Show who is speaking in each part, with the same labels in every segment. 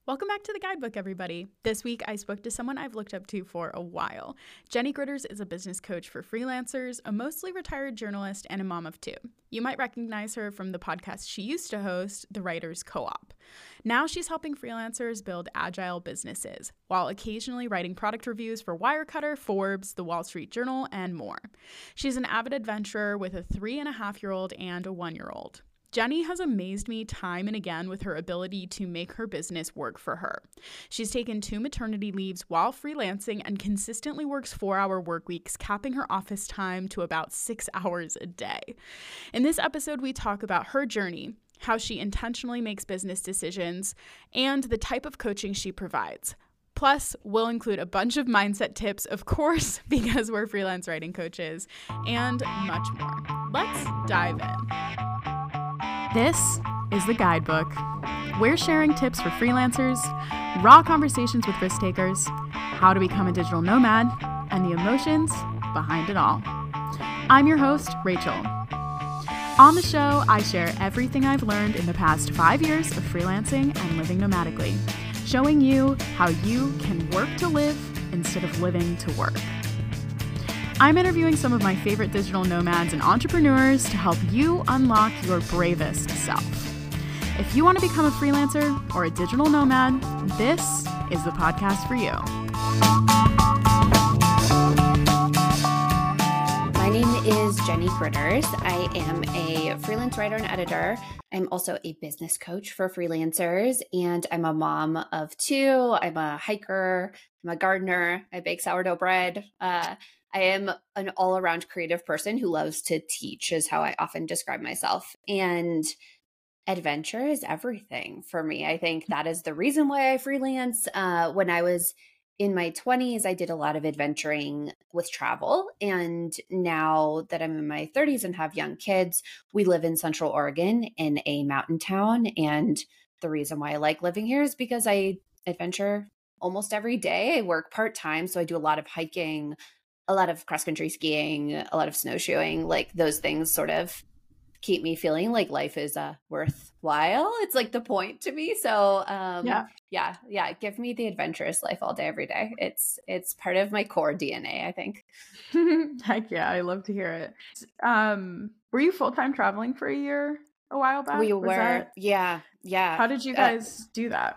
Speaker 1: Welcome back to the Guidebook, everybody. This week, I spoke to someone I've looked up to for a while. Jenny Gritters is a business coach for freelancers, a mostly retired journalist, and a mom of two. You might recognize her from the podcast she used to host, The Writers Co-op. Now she's helping freelancers build agile businesses, while occasionally writing product reviews for Wirecutter, Forbes, The Wall Street Journal, and more. She's an avid adventurer with a 3.5-year-old and a 1-year-old. Jenny has amazed me time and again with her ability to make her business work for her. She's taken 2 maternity leaves while freelancing and consistently works 4-hour work weeks, capping her office time to about 6 hours a day. In this episode, we talk about her journey, how she intentionally makes business decisions, and the type of coaching she provides. Plus, we'll include a bunch of mindset tips, of course, because we're freelance writing coaches, and much more. Let's dive in. This is the Guidebook. We're sharing tips for freelancers, raw conversations with risk takers, how to become a digital nomad, and the emotions behind it all. I'm your host, Rachel. On the show, I share everything I've learned in the past 5 years of freelancing and living nomadically, showing you how you can work to live instead of living to work. I'm interviewing some of my favorite digital nomads and entrepreneurs to help you unlock your bravest self. If you want to become a freelancer or a digital nomad, this is the podcast for you.
Speaker 2: My name is Jenny Gritters. I am a freelance writer and editor. I'm also a business coach for freelancers, and I'm a mom of 2. I'm a hiker. I'm a gardener. I bake sourdough bread. I am an all-around creative person who loves to teach, is how I often describe myself. And adventure is everything for me. I think that is the reason why I freelance. When I was in my 20s, I did a lot of adventuring with travel. And now that I'm in my 30s and have young kids, we live in Central Oregon in a mountain town. And the reason why I like living here is because I adventure almost every day. I work part-time, so I do a lot of hiking, a lot of cross-country skiing, a lot of snowshoeing. Like those things sort of keep me feeling like life is worthwhile. It's like the point to me. So yeah, give me the adventurous life all day, every day. It's part of my core DNA, I think.
Speaker 1: Heck yeah, I love to hear it. Were you full-time traveling for a year a while back?
Speaker 2: We were, yeah.
Speaker 1: How did you guys do that?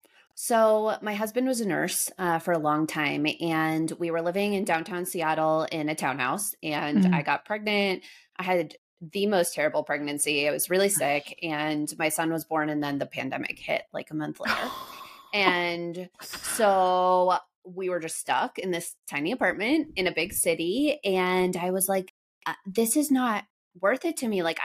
Speaker 2: So my husband was a nurse for a long time, and we were living in downtown Seattle in a townhouse, and I got pregnant. I had the most terrible pregnancy. I was really sick, and my son was born, and then the pandemic hit like a month later. And so we were just stuck in this tiny apartment in a big city, and I was like, this is not worth it to me. Like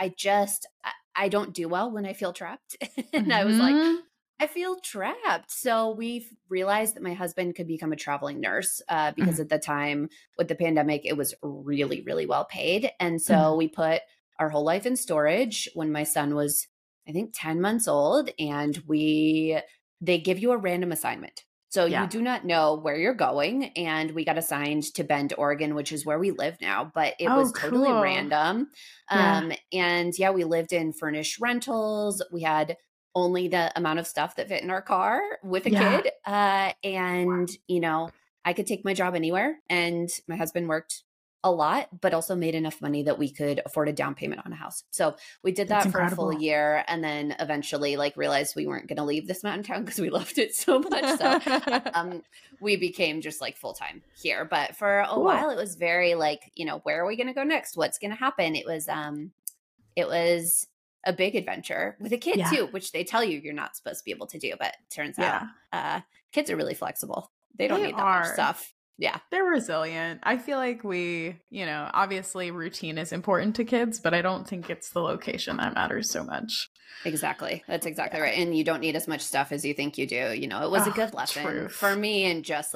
Speaker 2: I don't do well when I feel trapped. And I was like, I feel trapped. So we realized that my husband could become a traveling nurse because at the time with the pandemic, it was really, really well paid. And so we put our whole life in storage when my son was, I think, 10 months old. And they give you a random assignment. So you do not know where you're going. And we got assigned to Bend, Oregon, which is where we live now, but it was totally random. And we lived in furnished rentals. We had only the amount of stuff that fit in our car with a kid. And, you know, I could take my job anywhere, and my husband worked a lot, but also made enough money that we could afford a down payment on a house. So we did that for a full year, and then eventually realized we weren't going to leave this mountain town because we loved it so much. So we became just like full-time here. But for a while, it was very where are we going to go next? What's going to happen? It was a big adventure with a kid too, which they tell you you're not supposed to be able to do, but it turns out kids are really flexible. They don't need that much stuff. Yeah.
Speaker 1: They're resilient. I feel like obviously routine is important to kids, but I don't think it's the location that matters so much.
Speaker 2: Exactly. That's exactly right. And you don't need as much stuff as you think you do. You know, it was a good lesson for me. And just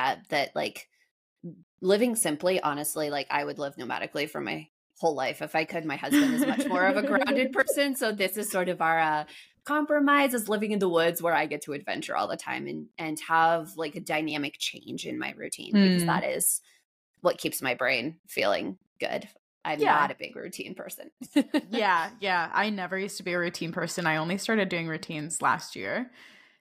Speaker 2: living simply, honestly, I would live nomadically for my whole life if I could. My husband is much more of a grounded person. So this is sort of our compromise, is living in the woods where I get to adventure all the time and have a dynamic change in my routine, because that is what keeps my brain feeling good. I'm not a big routine person.
Speaker 1: Yeah. I never used to be a routine person. I only started doing routines last year.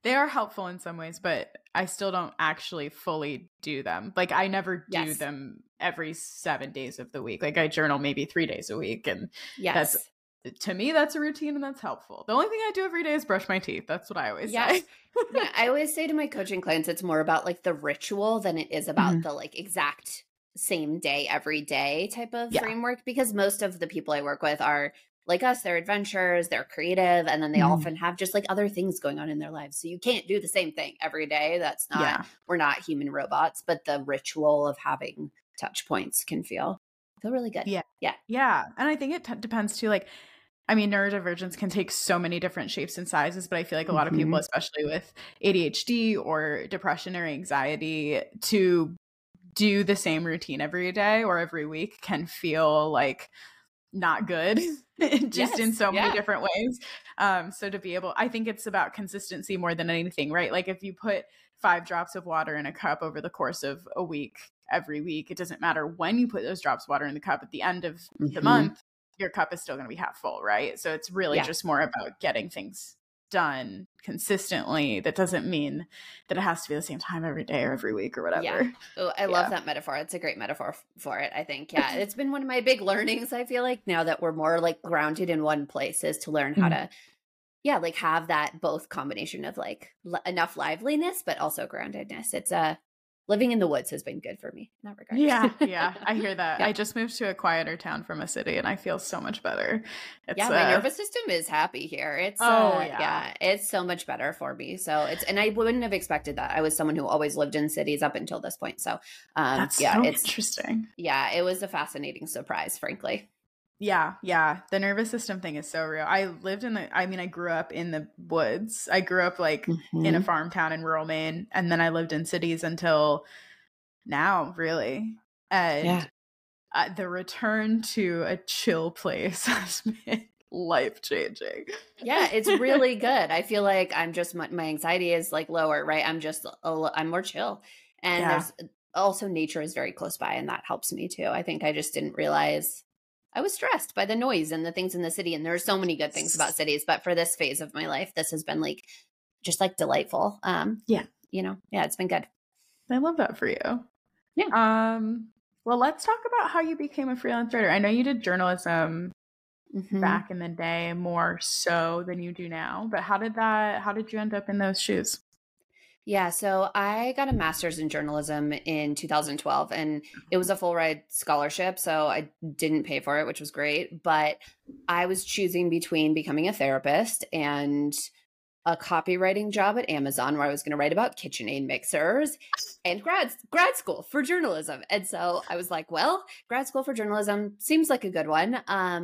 Speaker 1: They are helpful in some ways, but I still don't actually fully do them. Like I never do
Speaker 2: Yes.
Speaker 1: them every 7 days of the week. Like I journal maybe 3 days a week, and that's,
Speaker 2: Yes.
Speaker 1: to me, that's a routine and that's helpful. The only thing I do every day is brush my teeth. That's what I always
Speaker 2: Yes.
Speaker 1: say.
Speaker 2: Yeah. I always say to my coaching clients, it's more about like the ritual than it is about
Speaker 1: Mhm.
Speaker 2: the like exact same day every day type of
Speaker 1: Yeah.
Speaker 2: framework, because most of the people I work with are like us, they're adventurers, they're creative, and then they
Speaker 1: Mhm.
Speaker 2: often have just like other things going on in their lives. So you can't do the same thing every day. That's not,
Speaker 1: Yeah.
Speaker 2: we're not human robots, but the ritual of having touch points can feel really good.
Speaker 1: Yeah.
Speaker 2: Yeah.
Speaker 1: Yeah. And I think it depends too. Like, I mean, neurodivergence can take so many different shapes and sizes, but I feel like a lot of people,
Speaker 2: Mhm.
Speaker 1: especially with ADHD or depression or anxiety, to do the same routine every day or every week can feel like not good just in
Speaker 2: Yes.
Speaker 1: so many
Speaker 2: Yeah.
Speaker 1: different ways. So to be able, I think it's about consistency more than anything, right? Like if you put 5 drops of water in a cup over the course of a week, every week, it doesn't matter when you put those drops of water in the cup. At the end of the
Speaker 2: Mhm.
Speaker 1: month, your cup is still going to be half full, right? So it's really
Speaker 2: Yeah.
Speaker 1: just more about getting things done consistently. That doesn't mean that it has to be the same time every day or every week or
Speaker 2: Yeah.
Speaker 1: whatever.
Speaker 2: Oh, I love
Speaker 1: Yeah.
Speaker 2: that metaphor. It's a great metaphor for it, I think. Yeah. It's been one of my big learnings, I feel like, now that we're more like grounded in one place, is to learn how
Speaker 1: Mhm.
Speaker 2: to, yeah, like have that both combination of like enough liveliness, but also groundedness. It's living in the woods has been good for me in that
Speaker 1: Yeah,
Speaker 2: regard.
Speaker 1: yeah, I hear that.
Speaker 2: Yeah.
Speaker 1: I just moved to a quieter town from a city and I feel so much better. It's
Speaker 2: Yeah, my nervous system is happy here. It's
Speaker 1: oh yeah.
Speaker 2: yeah, it's so much better for me. So it's, and I wouldn't have expected that. I was someone who always lived in cities up until this point. So
Speaker 1: That's
Speaker 2: yeah,
Speaker 1: so
Speaker 2: it's,
Speaker 1: interesting.
Speaker 2: yeah, it was a fascinating surprise, frankly.
Speaker 1: Yeah, yeah. The nervous system thing is so real. I grew up in the woods. I grew up like in a
Speaker 2: Mhm.
Speaker 1: farm town in rural Maine, and then I lived in cities until now, really.
Speaker 2: Yeah.
Speaker 1: And the return to a chill place has been life changing.
Speaker 2: Yeah, it's really good. I feel like I'm just my anxiety is like lower, right? I'm just I'm more chill. And
Speaker 1: Yeah.
Speaker 2: there's also nature is very close by, and that helps me too. I think I just didn't realize I was stressed by the noise and the things in the city, and there are so many good things about cities, but for this phase of my life, this has been like just like delightful.
Speaker 1: Yeah.
Speaker 2: Yeah, it's been good.
Speaker 1: I love that for you.
Speaker 2: Yeah.
Speaker 1: Well, let's talk about how you became a freelance writer. I know you did journalism
Speaker 2: Mhm.
Speaker 1: back in the day more so than you do now, but how did you end up in those shoes?
Speaker 2: Yeah, so I got a master's in journalism in 2012, and it was a full ride scholarship. So I didn't pay for it, which was great. But I was choosing between becoming a therapist and a copywriting job at Amazon, where I was going to write about KitchenAid mixers, and grad school for journalism. And so I was like, well, grad school for journalism seems like a good one.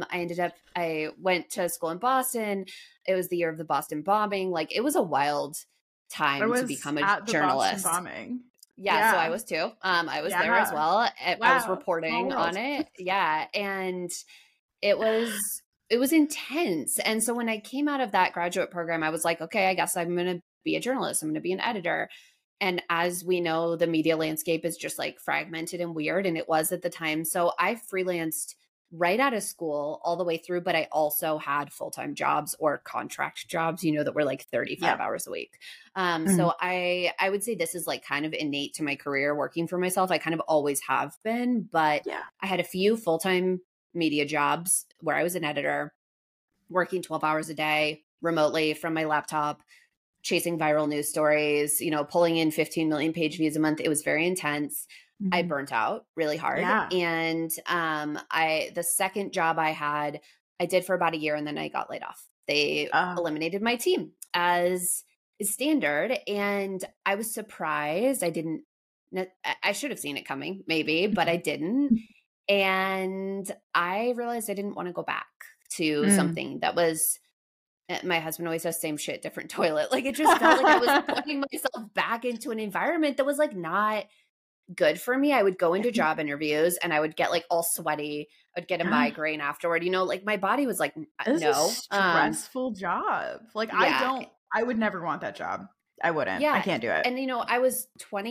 Speaker 2: I went to school in Boston. It was the year of the Boston bombing. Like it was a wild
Speaker 1: I
Speaker 2: time to
Speaker 1: was
Speaker 2: become a
Speaker 1: at the Boston
Speaker 2: journalist.
Speaker 1: bombing.
Speaker 2: Yeah, so I
Speaker 1: Yeah.
Speaker 2: was too. I was there as
Speaker 1: Yeah.
Speaker 2: well. I was
Speaker 1: Wow. Small
Speaker 2: reporting on
Speaker 1: world.
Speaker 2: it. Yeah, and it was intense. And so when I came out of that graduate program, I was like, okay, I guess I'm going to be a journalist. I'm going to be an editor. And as we know, the media landscape is just like fragmented and weird, and it was at the time. So I freelanced right out of school all the way through, but I also had full-time jobs or contract jobs, that were like 35
Speaker 1: Yeah.
Speaker 2: hours a week.
Speaker 1: Mhm.
Speaker 2: So I would say this is like kind of innate to my career working for myself. I kind of always have been, but
Speaker 1: Yeah.
Speaker 2: I had a few full-time media jobs where I was an editor, working 12 hours a day remotely from my laptop, chasing viral news stories, pulling in 15 million page views a month. It was very intense. I
Speaker 1: Mhm.
Speaker 2: burnt out really hard.
Speaker 1: Yeah.
Speaker 2: And the second job I had, I did for about a year, and then I got laid off. They
Speaker 1: Oh.
Speaker 2: eliminated my team as is standard. And I was surprised. I should have seen it coming, maybe, but I didn't. And I realized I didn't want to go back to
Speaker 1: Mm.
Speaker 2: something that was, my husband always says same shit, different toilet. Like it just felt like I was putting myself back into an environment that was like not good for me. I would go into job interviews and I would get like all sweaty. I'd get a
Speaker 1: Yeah.
Speaker 2: migraine afterward. Like my body was like,
Speaker 1: This is a
Speaker 2: no.
Speaker 1: stressful job. Like
Speaker 2: Yeah.
Speaker 1: I would never want that job. I wouldn't. I
Speaker 2: Yeah.
Speaker 1: can't do it.
Speaker 2: And, I was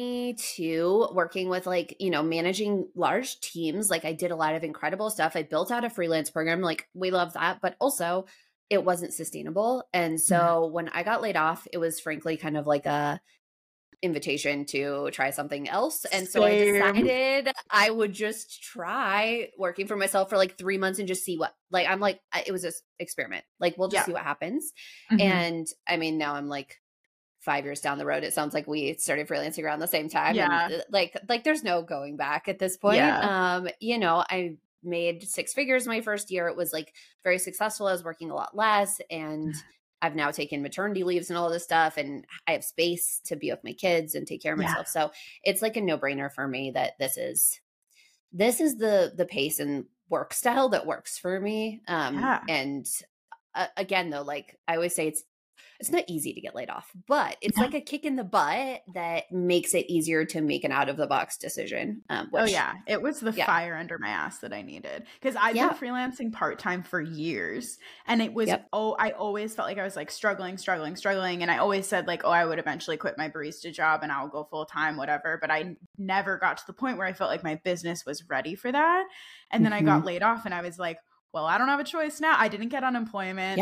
Speaker 2: 22 working with like, managing large teams. Like I did a lot of incredible stuff. I built out a freelance program. Like we love that. But also it wasn't sustainable. And so when I got laid off, it was frankly kind of like a invitation to try something else. And so I decided I would just try working for myself for like 3 months and just see what, like, it was an experiment. Like, we'll just see what happens. And I mean, now I'm like 5 years down the road. It sounds like we started freelancing around the same time.
Speaker 1: Yeah.
Speaker 2: And like there's no going back at this point. You know, I made 6 figures my first year. It was like very successful. I was working a lot less, and I've now taken maternity leaves and all this stuff, and I have space to be with my kids and take care of myself. So it's like a no-brainer for me that this is the pace and work style that works for me. And again, though, like I always say, it's not easy to get laid off, but it's like a kick in the butt that makes it easier to make an out of the box decision.
Speaker 1: It was the fire under my ass that I needed, because I've been freelancing part-time for years, and it was, I always felt like I was like struggling. And I always said like, I would eventually quit my barista job and I'll go full-time, whatever. But I never got to the point where I felt like my business was ready for that. And then I got laid off, and I was like, well, I don't have a choice now. I didn't get unemployment.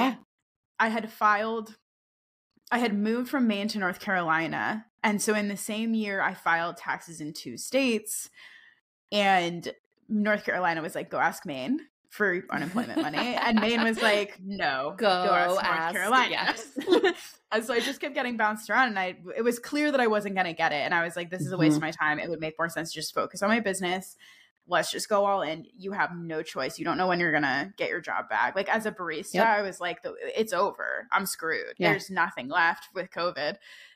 Speaker 1: I had moved from Maine to North Carolina. And so in the same year, I filed taxes in 2 states. And North Carolina was like, go ask Maine for unemployment money. And Maine was like, no, go ask North Carolina. Yes. And so I just kept getting bounced around. And it was clear that I wasn't going to get it. And I was like, this is a waste of my time. It would make more sense to just focus on my business. Let's just go all in. You have no choice. You don't know when you're going to get your job back. Like, as a barista, I was like, it's over. I'm screwed. There's nothing left with COVID.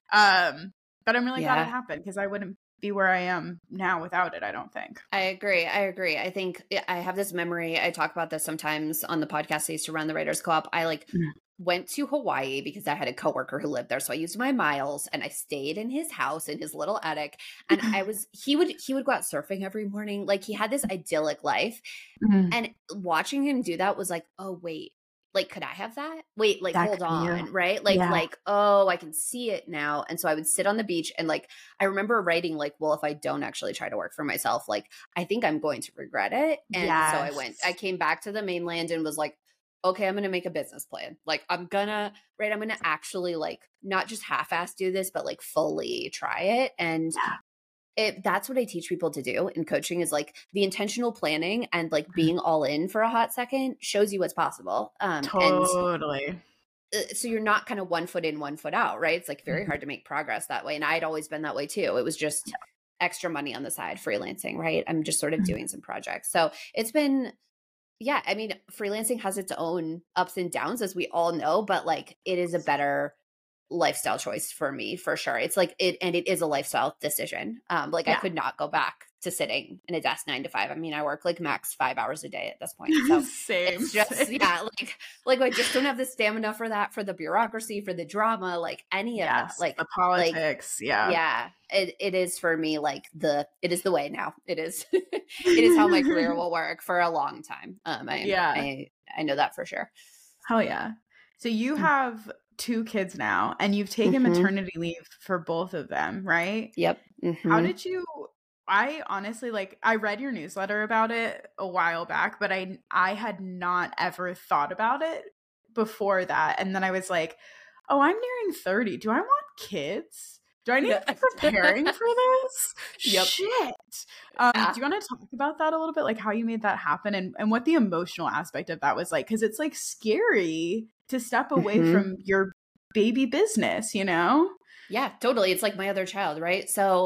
Speaker 1: But I'm really glad it happened, because I wouldn't be where I am now without it, I don't think.
Speaker 2: I agree. I think I have this memory. I talk about this sometimes on the podcast I used to run, the Writers Co-op. I went to Hawaii because I had a coworker who lived there. So I used my miles and I stayed in his house in his little attic. And he would go out surfing every morning. Like, he had this idyllic life. And watching him do that was like, oh, wait, like, could I have that? Wait, like, hold on. Right. Like, oh, I can see it now. And so I would sit on the beach, and like, I remember writing like, well, if I don't actually try to work for myself, like, I think I'm going to regret it. And so I came back to the mainland and was like, okay, I'm going to make a business plan. Like, I'm going to actually like not just half-ass do this, but like fully try it. And that's what I teach people to do in coaching, is like the intentional planning, and like being all in for a hot second shows you what's possible.
Speaker 1: Totally.
Speaker 2: And so you're not kind of 1 foot in, 1 foot out, right? It's like very hard to make progress that way. And I'd always been that way too. It was just extra money on the side, freelancing, right? I'm just sort of doing some projects. So it's been, I mean, freelancing has its own ups and downs, as we all know, but like, it is a better lifestyle choice for me, for sure. It's like it is a lifestyle decision. I could not go back to sitting in a desk 9 to 5. I mean, I work like max 5 hours a day at this point. So it's just like I just don't have the stamina for that, for the bureaucracy, for the drama, like any of that, like
Speaker 1: the politics.
Speaker 2: It is for me, like it is the way now. It is it is how my career will work for a long time. I know that for sure.
Speaker 1: Hell yeah. So you have 2 kids now, and you've taken maternity leave for both of them, right?
Speaker 2: Yep.
Speaker 1: How did you, I honestly, like, I read your newsletter about it a while back, but I had not ever thought about it before that. And then I was like, oh, I'm nearing 30. Do I want kids? Do I need to be preparing for this? Shit. Do you want to talk about that a little bit? Like, how you made that happen, and what the emotional aspect of that was like? Because it's like scary to step away from your baby business, you know?
Speaker 2: Yeah, totally. It's like my other child, right? So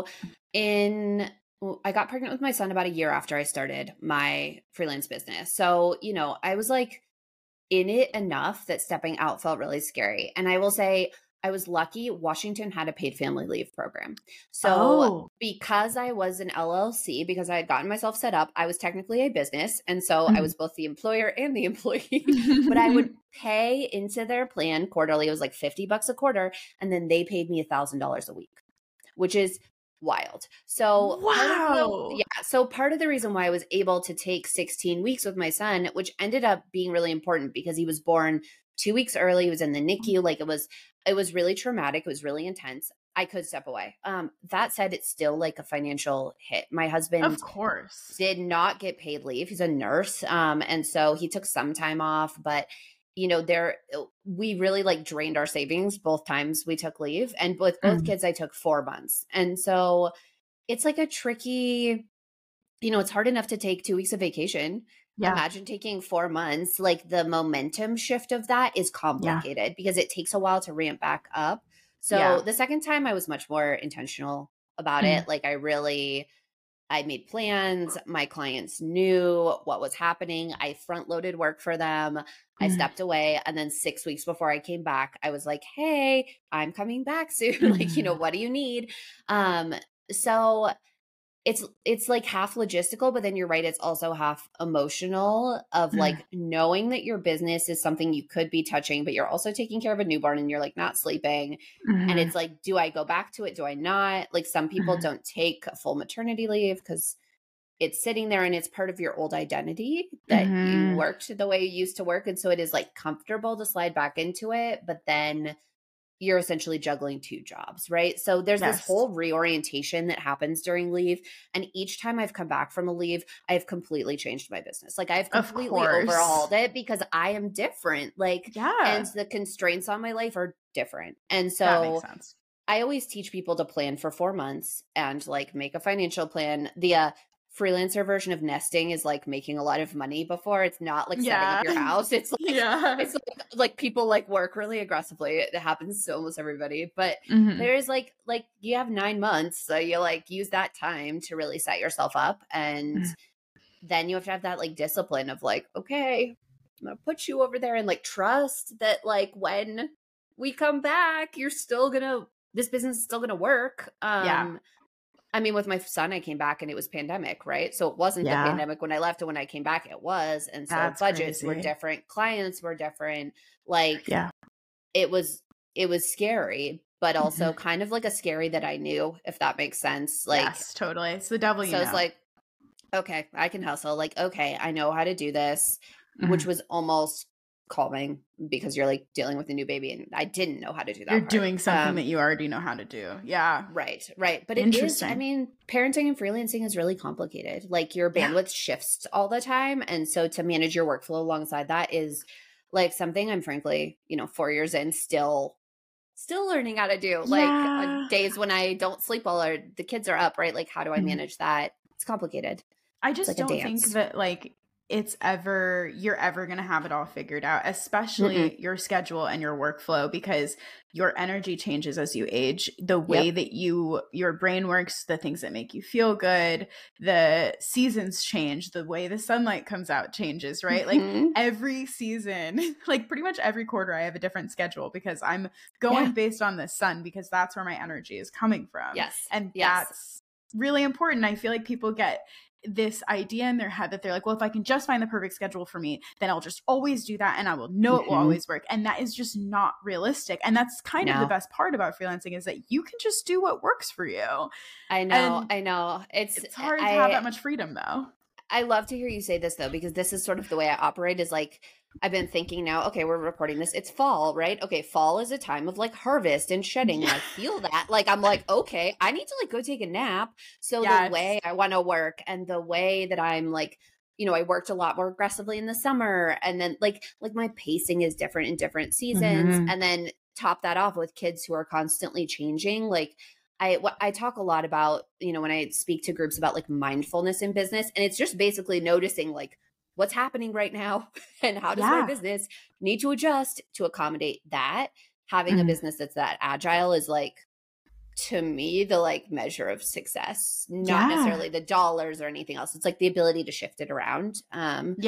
Speaker 2: I got pregnant with my son about a year after I started my freelance business. So, you know, I was like in it enough that stepping out felt really scary. And I will say, I was lucky. Washington had a paid family leave program. So because I was an LLC, because I had gotten myself set up, I was technically a business. And so I was both the employer and the employee, but I would pay into their plan quarterly. It was like $50 a quarter. And then they paid me $1,000 a week, which is wild. So so part of the reason why I was able to take 16 weeks with my son, which ended up being really important because he was born 2 weeks early. He was in the NICU. Like, it was really traumatic. It was really intense. I could step away. That said, it's still like a financial hit. My husband,
Speaker 1: of course,
Speaker 2: did not get paid leave. He's a nurse. And so he took some time off, but we really like drained our savings both times we took leave. And with both kids, I took 4 months. And so it's like a tricky, it's hard enough to take 2 weeks of vacation.
Speaker 1: Yeah.
Speaker 2: Imagine taking 4 months. Like the momentum shift of that is complicated because it takes a while to ramp back up. So the second time I was much more intentional about it. Like I made plans. My clients knew what was happening. I front loaded work for them. I stepped away. And then 6 weeks before I came back, I was like, hey, I'm coming back soon. Like, what do you need? So it's like half logistical, but then you're right. It's also half emotional of like knowing that your business is something you could be touching, but you're also taking care of a newborn and you're like not sleeping. And it's like, do I go back to it? Do I not? Like some people don't take a full maternity leave because it's sitting there and it's part of your old identity that you worked the way you used to work. And so it is like comfortable to slide back into it, but then you're essentially juggling 2 jobs, right? So there's this whole reorientation that happens during leave. And each time I've come back from a leave, I've completely changed my business. Like I've completely overhauled it because I am different. Like, and the constraints on my life are different. And so
Speaker 1: that makes sense.
Speaker 2: I always teach people to plan for 4 months and like make a financial plan. The freelancer version of nesting is like making a lot of money before. It's not like setting up your house. It's like it's like people like work really aggressively. It happens to almost everybody. But there is like you have 9 months, so you like use that time to really set yourself up, and then you have to have that like discipline of like, okay, I'm gonna put you over there and like trust that like when we come back, this business is still gonna work. I mean, with my son, I came back and it was pandemic, right? So it wasn't the pandemic when I left, and when I came back, it was. And so budgets were different, clients were different. Like, it was scary, but also kind of like a scary that I knew, if that makes sense. Like,
Speaker 1: yes, totally. It's the devil,
Speaker 2: So it's like, okay, I can hustle. Like, okay, I know how to do this, which was almost calming because you're like dealing with a new baby, and I didn't know how to do that.
Speaker 1: You're doing something that you already know how to do. Yeah.
Speaker 2: Right. But it is, I mean, parenting and freelancing is really complicated. Like your bandwidth shifts all the time. And so to manage your workflow alongside that is like something I'm frankly, 4 years in still learning how to do. Like on days when I don't sleep well or the kids are up, right? Like how do I manage that? It's complicated.
Speaker 1: I just don't think that like you're ever going to have it all figured out, especially your schedule and your workflow, because your energy changes as you age. The way that your brain works, the things that make you feel good, the seasons change, the way the sunlight comes out changes, right? Like every season, like pretty much every quarter, I have a different schedule because I'm going based on the sun, because that's where my energy is coming from. And that's really important. I feel like people get this idea in their head that they're like, well, if I can just find the perfect schedule for me, then I'll just always do that and I will know it will always work. And that is just not realistic. And that's kind of the best part about freelancing, is that you can just do what works for you.
Speaker 2: I know.
Speaker 1: It's hard to have that much freedom though.
Speaker 2: I love to hear you say this though, because this is sort of the way I operate, is like, I've been thinking now, okay, we're recording this. It's fall, right? Okay. Fall is a time of like harvest and shedding. And I feel that like, I'm like, okay, I need to like go take a nap. So the way I want to work and the way that I'm like, I worked a lot more aggressively in the summer, and then like my pacing is different in different seasons. And then top that off with kids who are constantly changing. Like I talk a lot about, when I speak to groups about like mindfulness in business, and it's just basically noticing like what's happening right now and how does my business need to adjust to accommodate that. Having a business that's that agile is like, to me, the like measure of success, not necessarily the dollars or anything else. It's like the ability to shift it around. And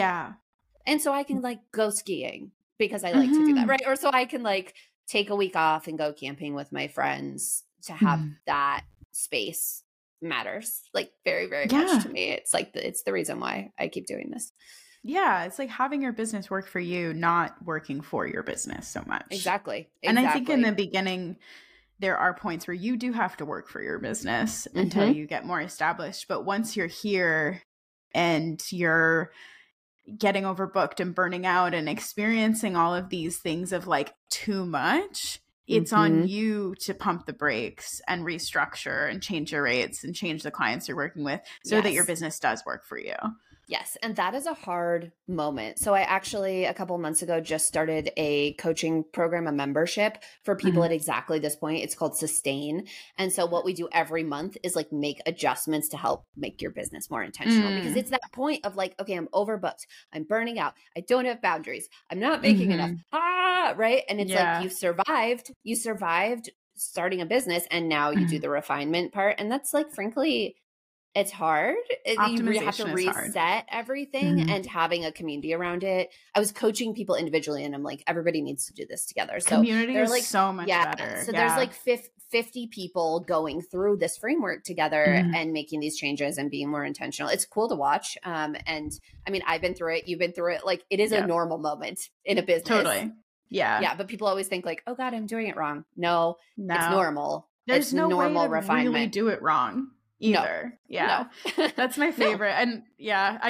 Speaker 2: so I can like go skiing because I like to do that, right? Or so I can like take a week off and go camping with my friends. To have that space matters like very, very much to me. It's like it's the reason why I keep doing this.
Speaker 1: Yeah, it's like having your business work for you, not working for your business so much.
Speaker 2: Exactly.
Speaker 1: And I think in the beginning, there are points where you do have to work for your business until you get more established. But once you're here and you're getting overbooked and burning out and experiencing all of these things of like too much, it's on you to pump the brakes and restructure and change your rates and change the clients you're working with so that your business does work for you.
Speaker 2: Yes. And that is a hard moment. So I actually, a couple months ago, just started a coaching program, a membership for people at exactly this point. It's called Sustain. And so what we do every month is like make adjustments to help make your business more intentional, because it's that point of like, okay, I'm overbooked. I'm burning out. I don't have boundaries. I'm not making enough. Right. And it's like, you survived starting a business, and now you do the refinement part. And that's like, frankly, it's hard. You have to reset everything, and having a community around it. I was coaching people individually, and I'm like, everybody needs to do this together. So
Speaker 1: community is
Speaker 2: like,
Speaker 1: so much better.
Speaker 2: So there's like 50 people going through this framework together and making these changes and being more intentional. It's cool to watch. And I mean, I've been through it. You've been through it. Like, it is a normal moment in a business.
Speaker 1: Totally. Yeah.
Speaker 2: Yeah. But people always think like, oh God, I'm doing it wrong. No, it's normal.
Speaker 1: There's no
Speaker 2: normal
Speaker 1: way to
Speaker 2: refinement.
Speaker 1: Really do it wrong either. No. Yeah. No. That's my favorite. And yeah,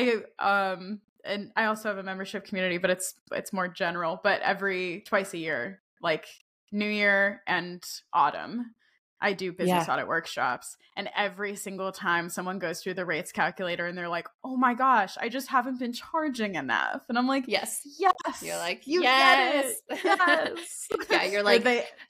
Speaker 1: and I also have a membership community, but it's more general, but twice a year, like New Year and autumn, I do business audit workshops. And every single time someone goes through the rates calculator and they're like, oh my gosh, I just haven't been charging enough. And I'm like, yes.
Speaker 2: You're like,
Speaker 1: you get it. Yes.
Speaker 2: Yeah. You're like,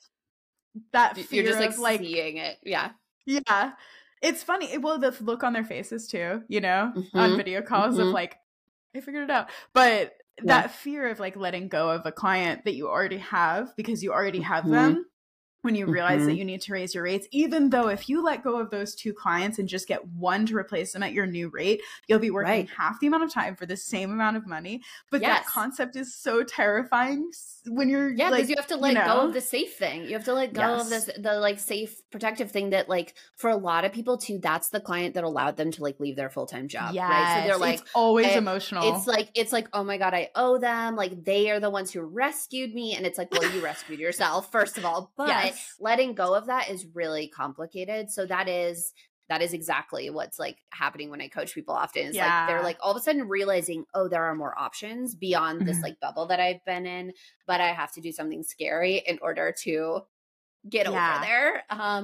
Speaker 1: that fear,
Speaker 2: you're just like
Speaker 1: seeing
Speaker 2: it. Yeah.
Speaker 1: Yeah. It's funny. Well, the look on their faces too, on video calls of like, I figured it out. But that fear of like letting go of a client that you already have, because you already have them, when you realize that you need to raise your rates, even though if you let go of those 2 clients and just get one to replace them at your new rate, you'll be working half the amount of time for the same amount of money. But that concept is so terrifying when you're
Speaker 2: because you have to let go of the safe thing. You have to let go of the like safe protective thing that like for a lot of people too, that's the client that allowed them to like leave their full-time job. Right. So they're like,
Speaker 1: it's always emotional.
Speaker 2: It's like, oh my God, I owe them. Like, they are the ones who rescued me. And it's like, well, you rescued yourself, first of all. But letting go of that is really complicated. So that is exactly what's like happening when I coach people often. Is like, they're like all of a sudden realizing, oh, there are more options beyond this like bubble that I've been in, but I have to do something scary in order to get over there.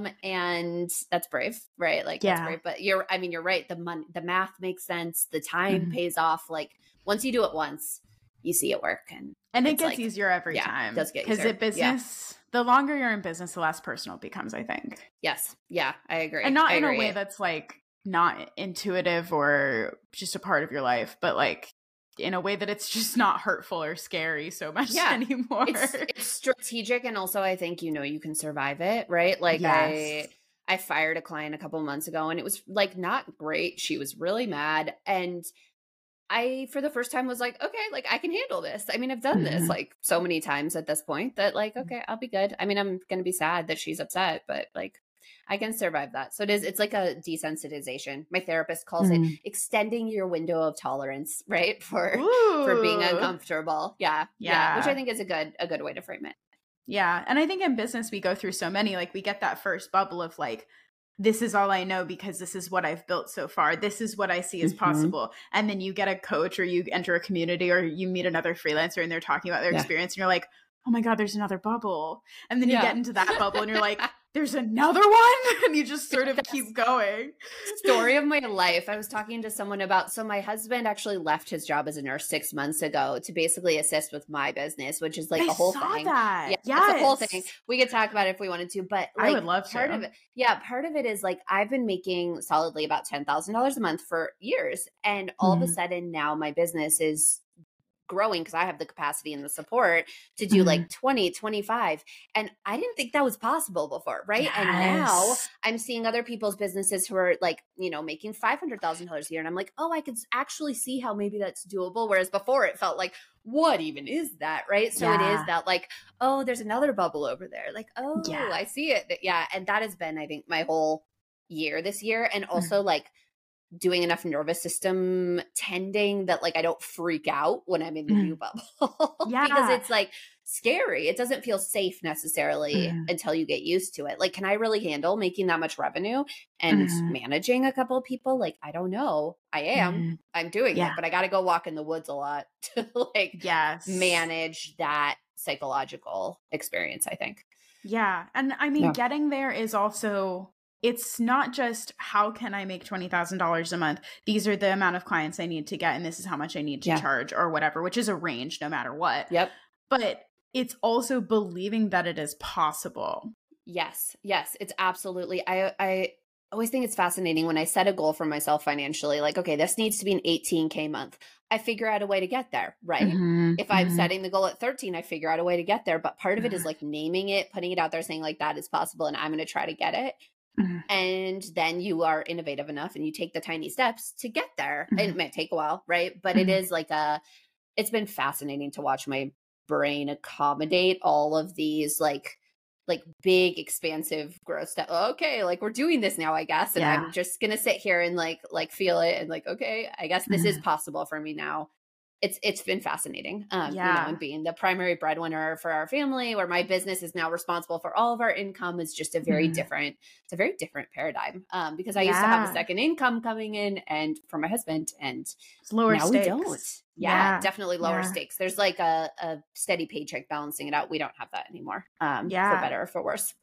Speaker 2: And that's brave, right? Like that's brave, but you're right. The math makes sense. The time pays off. Like, once you do it once, you see it work, and
Speaker 1: it gets easier every time.
Speaker 2: It does get easier.
Speaker 1: Because the longer you're in business, the less personal it becomes, I think.
Speaker 2: Yes. Yeah, I agree.
Speaker 1: And not in a way that's like not intuitive or just a part of your life, but like in a way that it's just not hurtful or scary so much anymore.
Speaker 2: It's strategic, and also I think you can survive it, right? Like I fired a client a couple months ago, and it was like not great. She was really mad, and I, for the first time, was like, okay, like I can handle this. I mean, I've done this like so many times at this point that like, okay, I'll be good. I mean, I'm going to be sad that she's upset, but like I can survive that. So it's like a desensitization. My therapist calls it extending your window of tolerance, right? For being uncomfortable. Yeah. Which I think is a good way to frame it.
Speaker 1: Yeah. And I think in business, we go through so many, like we get that first bubble of like, this is all I know because this is what I've built so far. This is what I see as possible. And then you get a coach, or you enter a community, or you meet another freelancer and they're talking about their experience, and you're like, oh my God, there's another bubble. And then you get into that bubble and you're like, there's another one. And you just sort of keep going.
Speaker 2: Story of my life. I was talking to someone about, so my husband actually left his job as a nurse 6 months ago to basically assist with my business, which is like a whole thing.
Speaker 1: That.
Speaker 2: Yeah, it's a whole thing. We could talk about it if we wanted to, but like,
Speaker 1: I would love
Speaker 2: part
Speaker 1: to.
Speaker 2: of it. Yeah. Part of it is like, I've been making solidly about $10,000 a month for years. And all of a sudden now my business is growing because I have the capacity and the support to do like 20, 25. And I didn't think that was possible before. Right.
Speaker 1: Yes.
Speaker 2: And now I'm seeing other people's businesses who are like, making $500,000 a year. And I'm like, oh, I could actually see how maybe that's doable. Whereas before it felt like, what even is that? Right. So it is that like, oh, there's another bubble over there. Like, oh, I see it. Yeah. And that has been, I think, my whole year this year. And also like, doing enough nervous system tending that like I don't freak out when I'm in the new bubble. Because it's like scary. It doesn't feel safe necessarily until you get used to it. Like, can I really handle making that much revenue and managing a couple of people? Like, I don't know. I am. I'm doing it, but I got to go walk in the woods a lot to like manage that psychological experience, I think.
Speaker 1: Yeah. And I mean, getting there is also it's not just how can I make $20,000 a month? These are the amount of clients I need to get, and this is how much I need to charge or whatever, which is a range no matter what.
Speaker 2: Yep.
Speaker 1: But it's also believing that it is possible.
Speaker 2: Yes. Yes. It's absolutely. I always think it's fascinating when I set a goal for myself financially, like, okay, this needs to be an 18K month. I figure out a way to get there, right? If I'm setting the goal at 13, I figure out a way to get there. But part of it is like naming it, putting it out there, saying like that is possible and I'm going to try to get it. And then you are innovative enough and you take the tiny steps to get there. And it might take a while, right? But it is like it's been fascinating to watch my brain accommodate all of these like big expansive growth stuff. Okay, like we're doing this now, I guess. And I'm just gonna sit here and like feel it and like, okay, I guess this is possible for me now. It's been fascinating. You know, and being the primary breadwinner for our family, where my business is now responsible for all of our income, is just a very different, it's a very different paradigm. Because I used to have a second income coming in and for my husband, and
Speaker 1: it's lower
Speaker 2: now
Speaker 1: stakes.
Speaker 2: we don't. Definitely lower stakes. There's like a steady paycheck balancing it out. We don't have that anymore. For better or for worse.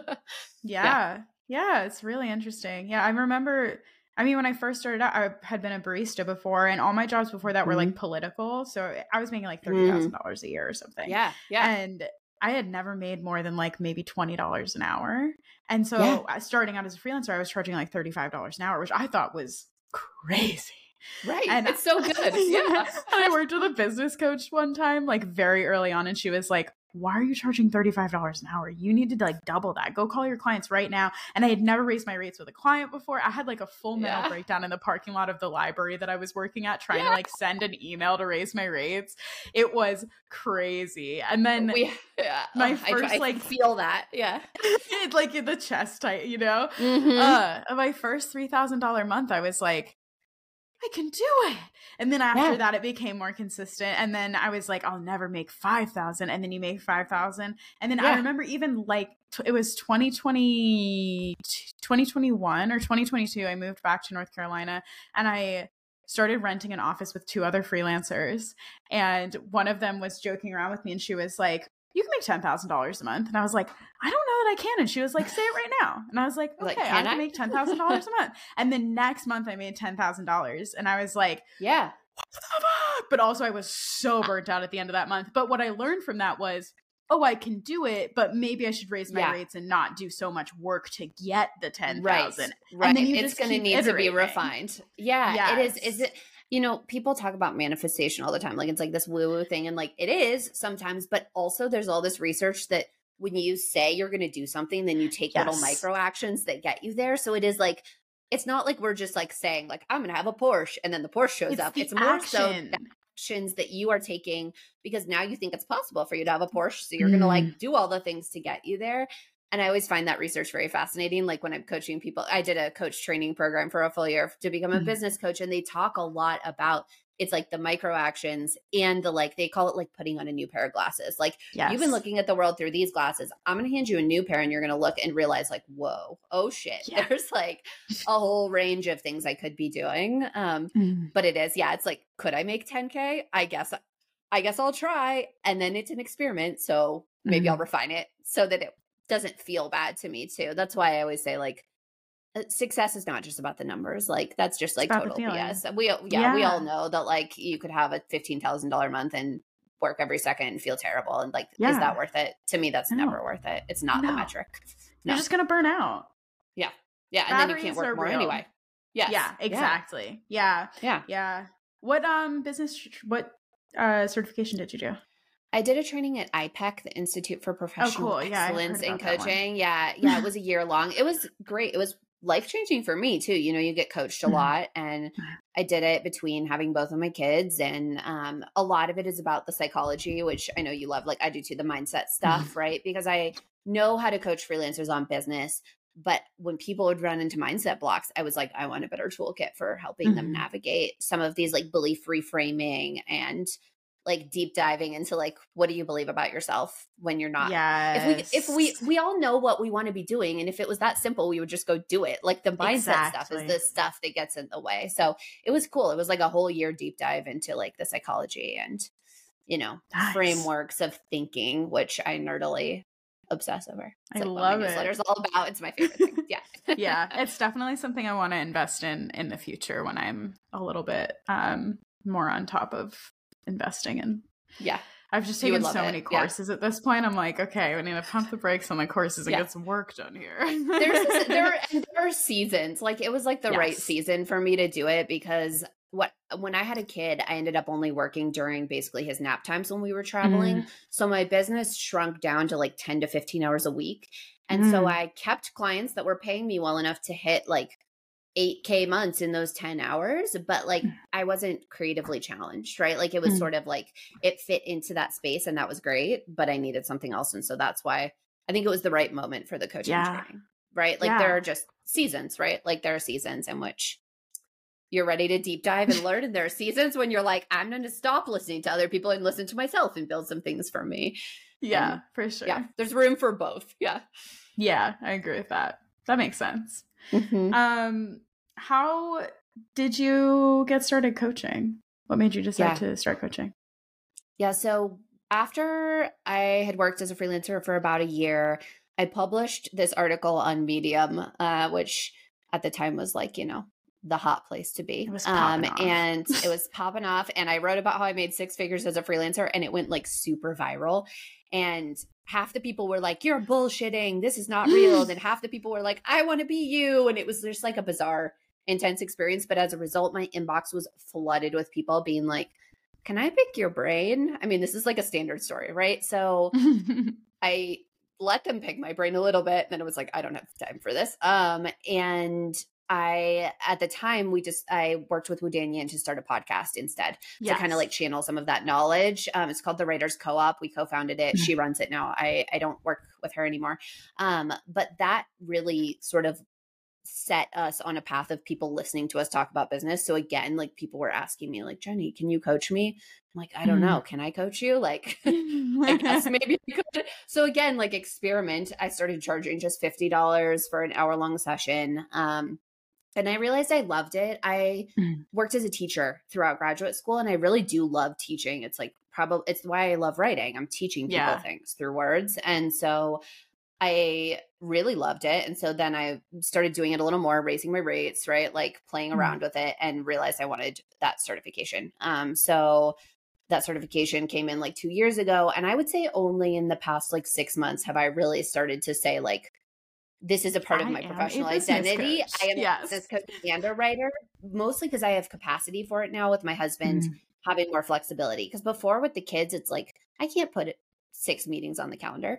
Speaker 1: It's really interesting. Yeah, I remember, I mean, when I first started out, I had been a barista before, and all my jobs before that were like political. So I was making like $30,000 a year or something. Yeah. And I had never made more than like maybe $20 an hour. And so starting out as a freelancer, I was charging like $35 an hour, which I thought was crazy.
Speaker 2: Right. And it's so good. Yeah.
Speaker 1: I worked with a business coach one time, like very early on, and she was like, why are you charging $35 an hour? You need to like double that. Go call your clients right now. And I had never raised my rates with a client before. I had like a full mental breakdown in the parking lot of the library that I was working at, trying to like send an email to raise my rates. It was crazy. And then my first
Speaker 2: I feel that.
Speaker 1: like in the chest tight, you know, my first $3,000 month, I was like, I can do it. And then after that, it became more consistent. And then I was like, I'll never make 5,000. And then you make 5,000. And then I remember even like, it was 2021 or 2022. I moved back to North Carolina and I started renting an office with 2 other freelancers. And one of them was joking around with me and she was like, you can make $10,000 a month. And I was like, I don't know that I can. And she was like, say it right now. And I was like, okay, I can make $10,000 a month. And the next month I made $10,000. And I was like, what the fuck? But also I was so burnt out at the end of that month. But what I learned from that was, oh, I can do it, but maybe I should raise my rates and not do so much work to get the 10,000.
Speaker 2: Right.
Speaker 1: And then
Speaker 2: it's going to need to be refined. It is. Is it? You know, people talk about manifestation all the time. Like it's like this woo-woo thing. And like it is sometimes, but also there's all this research that when you say you're going to do something, then you take little micro actions that get you there. So it is like, it's not like we're just like saying like, I'm going to have a Porsche and then the Porsche shows up. It's more so the actions that you are taking because now you think it's possible for you to have a Porsche. So you're going to like do all the things to get you there. And I always find that research very fascinating. Like when I'm coaching people, I did a coach training program for a full year to become a business coach. And they talk a lot about it's like the micro actions and the like, they call it like putting on a new pair of glasses. Like you've been looking at the world through these glasses. I'm going to hand you a new pair and you're going to look and realize like, whoa, oh shit. There's like a whole range of things I could be doing. But it is, it's like, could I make 10K? I guess I'll try. And then it's an experiment. So maybe I'll refine it so that it doesn't feel bad to me too. That's why I always say like success is not just about the numbers. Like that's just like total BS. We all know that like you could have a $15,000 month and work every second and feel terrible. And like, is that worth it? To me, that's never worth it. It's not the metric.
Speaker 1: You're just going to burn out.
Speaker 2: Yeah. And then you can't work more anyway.
Speaker 1: Yeah, exactly. Yeah. What certification did you do?
Speaker 2: I did a training at IPEC, the Institute for Professional Excellence in Coaching. It was a year long. It was great. It was life-changing for me too. You know, you get coached a lot and I did it between having both of my kids and a lot of it is about the psychology, which I know you love. Like I do too, the mindset stuff, right? Because I know how to coach freelancers on business. But when people would run into mindset blocks, I was like, I want a better toolkit for helping them navigate some of these like belief reframing and like deep diving into like, what do you believe about yourself when you're not? If we all know what we want to be doing. And if it was that simple, we would just go do it. Like the mindset stuff is the stuff that gets in the way. So it was cool. It was like a whole year deep dive into like the psychology and, you know, frameworks of thinking, which I nerdily obsess over.
Speaker 1: I
Speaker 2: It's like
Speaker 1: love
Speaker 2: what my
Speaker 1: it.
Speaker 2: newsletter's all about. It's my favorite thing. Yeah.
Speaker 1: Yeah, it's definitely something I want to invest in the future when I'm a little bit more on top of investing in.
Speaker 2: Yeah.
Speaker 1: I've just taken so many courses at this point. I'm like, okay, we need to pump the brakes on the courses and get some work done here.
Speaker 2: there are seasons. Like it was like the right season for me to do it because when I had a kid, I ended up only working during basically his nap times when we were traveling. So my business shrunk down to like 10 to 15 hours a week. And so I kept clients that were paying me well enough to hit like 8K months in those 10 hours, but like I wasn't creatively challenged, right? Like it was sort of like it fit into that space and that was great, but I needed something else. And so that's why I think it was the right moment for the coaching training, right? Like there are just seasons, right? Like there are seasons in which you're ready to deep dive and learn. And there are seasons when you're like, I'm going to stop listening to other people and listen to myself and build some things for me.
Speaker 1: Yeah,
Speaker 2: and,
Speaker 1: for sure.
Speaker 2: Yeah, there's room for both. Yeah.
Speaker 1: Yeah, I agree with that. That makes sense. How did you get started coaching? What made you decide to start coaching?
Speaker 2: Yeah, so after I had worked as a freelancer for about a year, I published this article on Medium, which at the time was like, you know, the hot place to be.
Speaker 1: It was popping off.
Speaker 2: And it was popping off. And I wrote about how I made 6 figures as a freelancer and it went like super viral. And half the people were like, you're bullshitting. This is not real. And half the people were like, I want to be you. And it was just like a bizarre, intense experience. But as a result, my inbox was flooded with people being like, can I pick your brain? I mean, this is like a standard story, right? So I let them pick my brain a little bit. Then it was like, I don't have time for this. And at the time, I worked with Wudang Yin to start a podcast instead to kind of like channel some of that knowledge. It's called the Writers Co-op. We co-founded it. She runs it now. I don't work with her anymore. But that really sort of set us on a path of people listening to us talk about business. So again, like people were asking me like, Jenny, can you coach me? I'm like, I don't know. Can I coach you? Like, I guess maybe you could. So again, like experiment. I started charging just $50 for an hour-long session. And I realized I loved it. I worked as a teacher throughout graduate school, and I really do love teaching. It's like it's why I love writing. I'm teaching people things through words. And so I really loved it. And so then I started doing it a little more, raising my rates, right? Like playing around with it and realized I wanted that certification. So that certification came in like 2 years ago. And I would say only in the past like 6 months have I really started to say like, this is a part of my professional identity.
Speaker 1: Coach.
Speaker 2: I am a business coach and a writer, mostly because I have capacity for it now with my husband having more flexibility. Because before with the kids, it's like, I can't put 6 meetings on the calendar.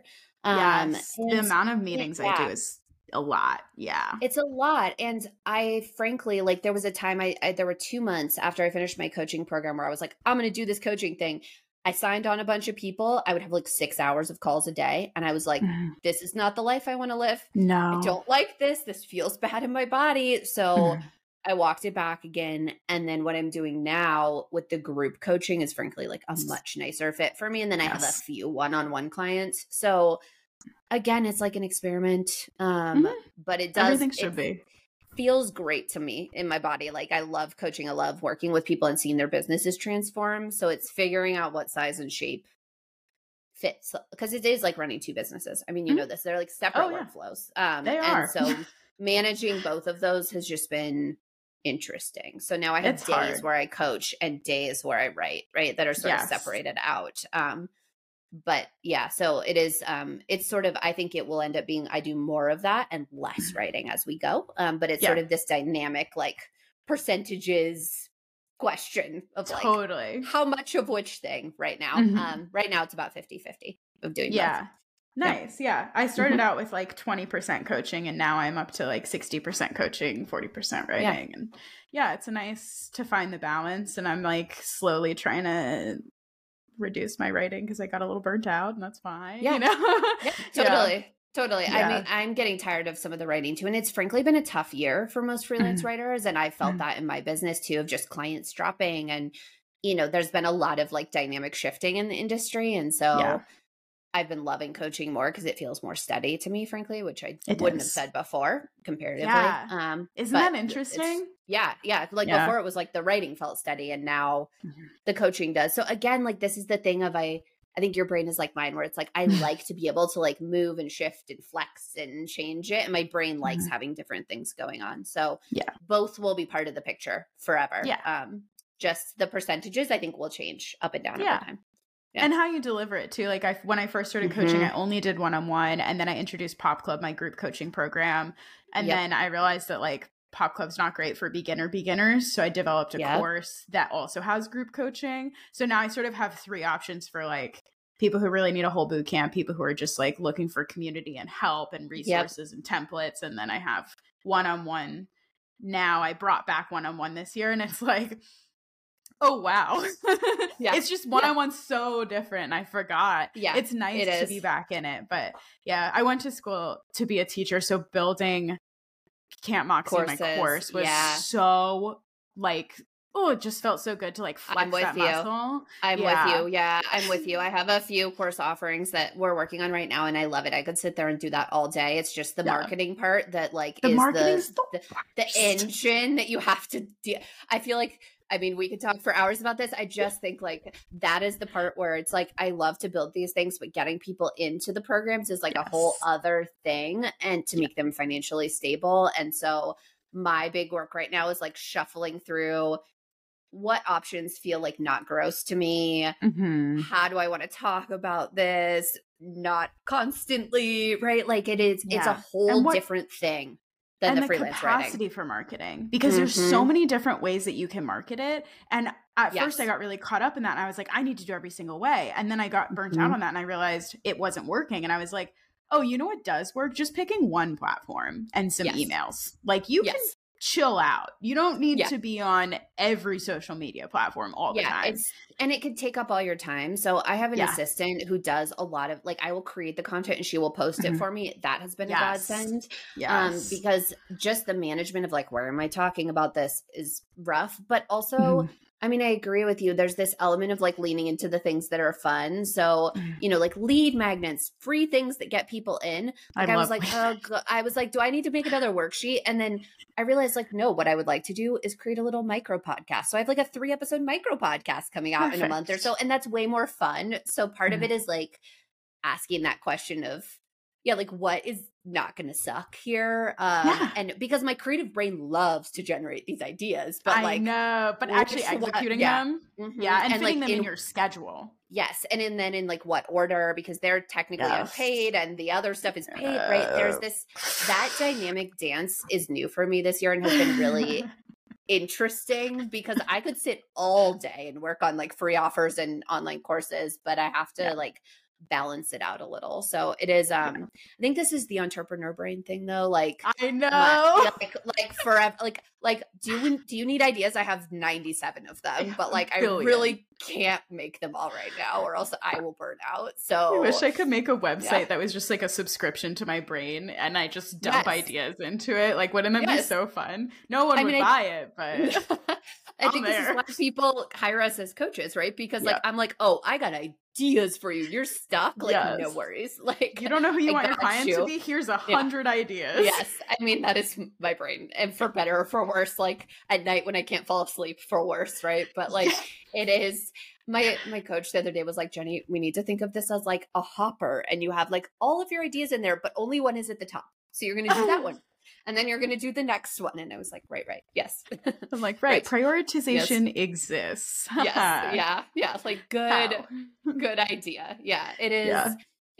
Speaker 1: The amount of meetings I do is a lot. Yeah.
Speaker 2: It's a lot. And I frankly, like there was a time there were 2 months after I finished my coaching program where I was like, I'm going to do this coaching thing. I signed on a bunch of people. I would have like 6 hours of calls a day. And I was like, this is not the life I want to live.
Speaker 1: No.
Speaker 2: I don't like this. This feels bad in my body. So I walked it back again. And then what I'm doing now with the group coaching is frankly like a much nicer fit for me. And then I have a few one-on-one clients. So again, it's like an experiment. But it does.
Speaker 1: Everything should be.
Speaker 2: Feels great to me in my body. Like I love coaching. I love working with people and seeing their businesses transform. So it's figuring out what size and shape fits, because it is like running 2 businesses. I mean, you know this, they're like separate workflows.
Speaker 1: They are.
Speaker 2: And so managing both of those has just been interesting. So now I have days where I coach and days where I write, right? That are sort of separated out. But yeah, so it is, it's sort of, I think it will end up being, I do more of that and less writing as we go. But it's sort of this dynamic, like percentages question of like how much of which thing right now. Right now it's about 50-50 of doing both.
Speaker 1: Nice. Yeah. I started out with like 20% coaching and now I'm up to like 60% coaching, 40% writing. And it's nice to find the balance. And I'm like slowly trying to reduce my writing because I got a little burnt out, and that's fine. You know?
Speaker 2: Totally. I mean, I'm getting tired of some of the writing too. And it's frankly been a tough year for most freelance writers. And I felt that in my business too, of just clients dropping. And, you know, there's been a lot of like dynamic shifting in the industry. And so I've been loving coaching more because it feels more steady to me, frankly, which I wouldn't have said before comparatively.
Speaker 1: Isn't that interesting?
Speaker 2: Yeah. Like before it was like the writing felt steady and now the coaching does. So again, like this is the thing of I I think your brain is like mine, where it's like, I like to be able to like move and shift and flex and change it. And my brain likes having different things going on. So both will be part of the picture forever.
Speaker 1: Yeah.
Speaker 2: Just the percentages, I think, will change up and down over time.
Speaker 1: Yeah. And how you deliver it too. Like when I first started coaching, I only did one-on-one, and then I introduced Pop Club, my group coaching program. And then I realized that like Pop Club's not great for beginners. So I developed a course that also has group coaching. So now I sort of have 3 options for like people who really need a whole boot camp, people who are just like looking for community and help and resources and templates. And then I have one-on-one. Now I brought back one-on-one this year, and it's like, oh, wow. It's just one-on-one so different. I forgot. Yeah, it's nice to be back in it. But yeah, I went to school to be a teacher. So building Camp Moxie, my course, was so like, oh, it just felt so good to like flex that muscle.
Speaker 2: I'm with you. Yeah, I'm with you. I have a few course offerings that we're working on right now, and I love it. I could sit there and do that all day. It's just the marketing part that like is the engine that you have to do. I feel like, I mean, we could talk for hours about this. I just think like that is the part where it's like, I love to build these things, but getting people into the programs is like a whole other thing, and to make them financially stable. And so my big work right now is like shuffling through what options feel like not gross to me. How do I want to talk about this? Not constantly, right? Like it's a whole different thing. And the freelance
Speaker 1: capacity for marketing, because there's so many different ways that you can market it. And at first I got really caught up in that, and I was like, I need to do every single way. And then I got burnt out on that, and I realized it wasn't working. And I was like, oh, you know what does work? Just picking one platform and some emails. Like you can chill out. You don't need to be on every social media platform all the time.
Speaker 2: And it could take up all your time. So I have an assistant who does a lot of like, I will create the content and she will post it for me. That has been a godsend. Because just the management of like, where am I talking about this is rough, but also I mean, I agree with you. There's this element of like leaning into the things that are fun. So, you know, like lead magnets, free things that get people in. Like I was like, do I need to make another worksheet? And then I realized like, no, what I would like to do is create a little micro podcast. So I have like a 3-episode micro podcast coming out in a month or so. And that's way more fun. So part of it is like asking that question of, like what is not going to suck here? And because my creative brain loves to generate these ideas, but
Speaker 1: I know, but actually executing them. And fitting like them in your schedule.
Speaker 2: Yes. And then in like what order, because they're technically unpaid and the other stuff is paid, right? There's that dynamic dance is new for me this year and has been really interesting, because I could sit all day and work on like free offers and online courses, but I have to like balance it out a little. So it is I think this is the entrepreneur brain thing though, like
Speaker 1: I know
Speaker 2: like forever like do you need ideas? I have 97 of them, but like I really can't make them all right now or else I will burn out. So
Speaker 1: I wish I could make a website that was just like a subscription to my brain and I just dump ideas into it. Like wouldn't that be so fun? No one would buy it, but
Speaker 2: I think this is why people hire us as coaches, right? Because like I'm like, oh, I got ideas for you. You're stuck. Like no worries. Like
Speaker 1: you don't know who you want your client to be. Here's 100 ideas.
Speaker 2: Yes, I mean that is my brain, and for better or for worse. Like at night when I can't fall asleep, for worse, right? But like it is. My coach the other day was like, Jenny, we need to think of this as like a hopper, and you have like all of your ideas in there, but only one is at the top. So you're going to do that one. And then you're going to do the next one. And I was like, right. Yes.
Speaker 1: I'm like, right. Prioritization exists.
Speaker 2: Yes. Yeah. Like good idea. Yeah, it is. Yeah.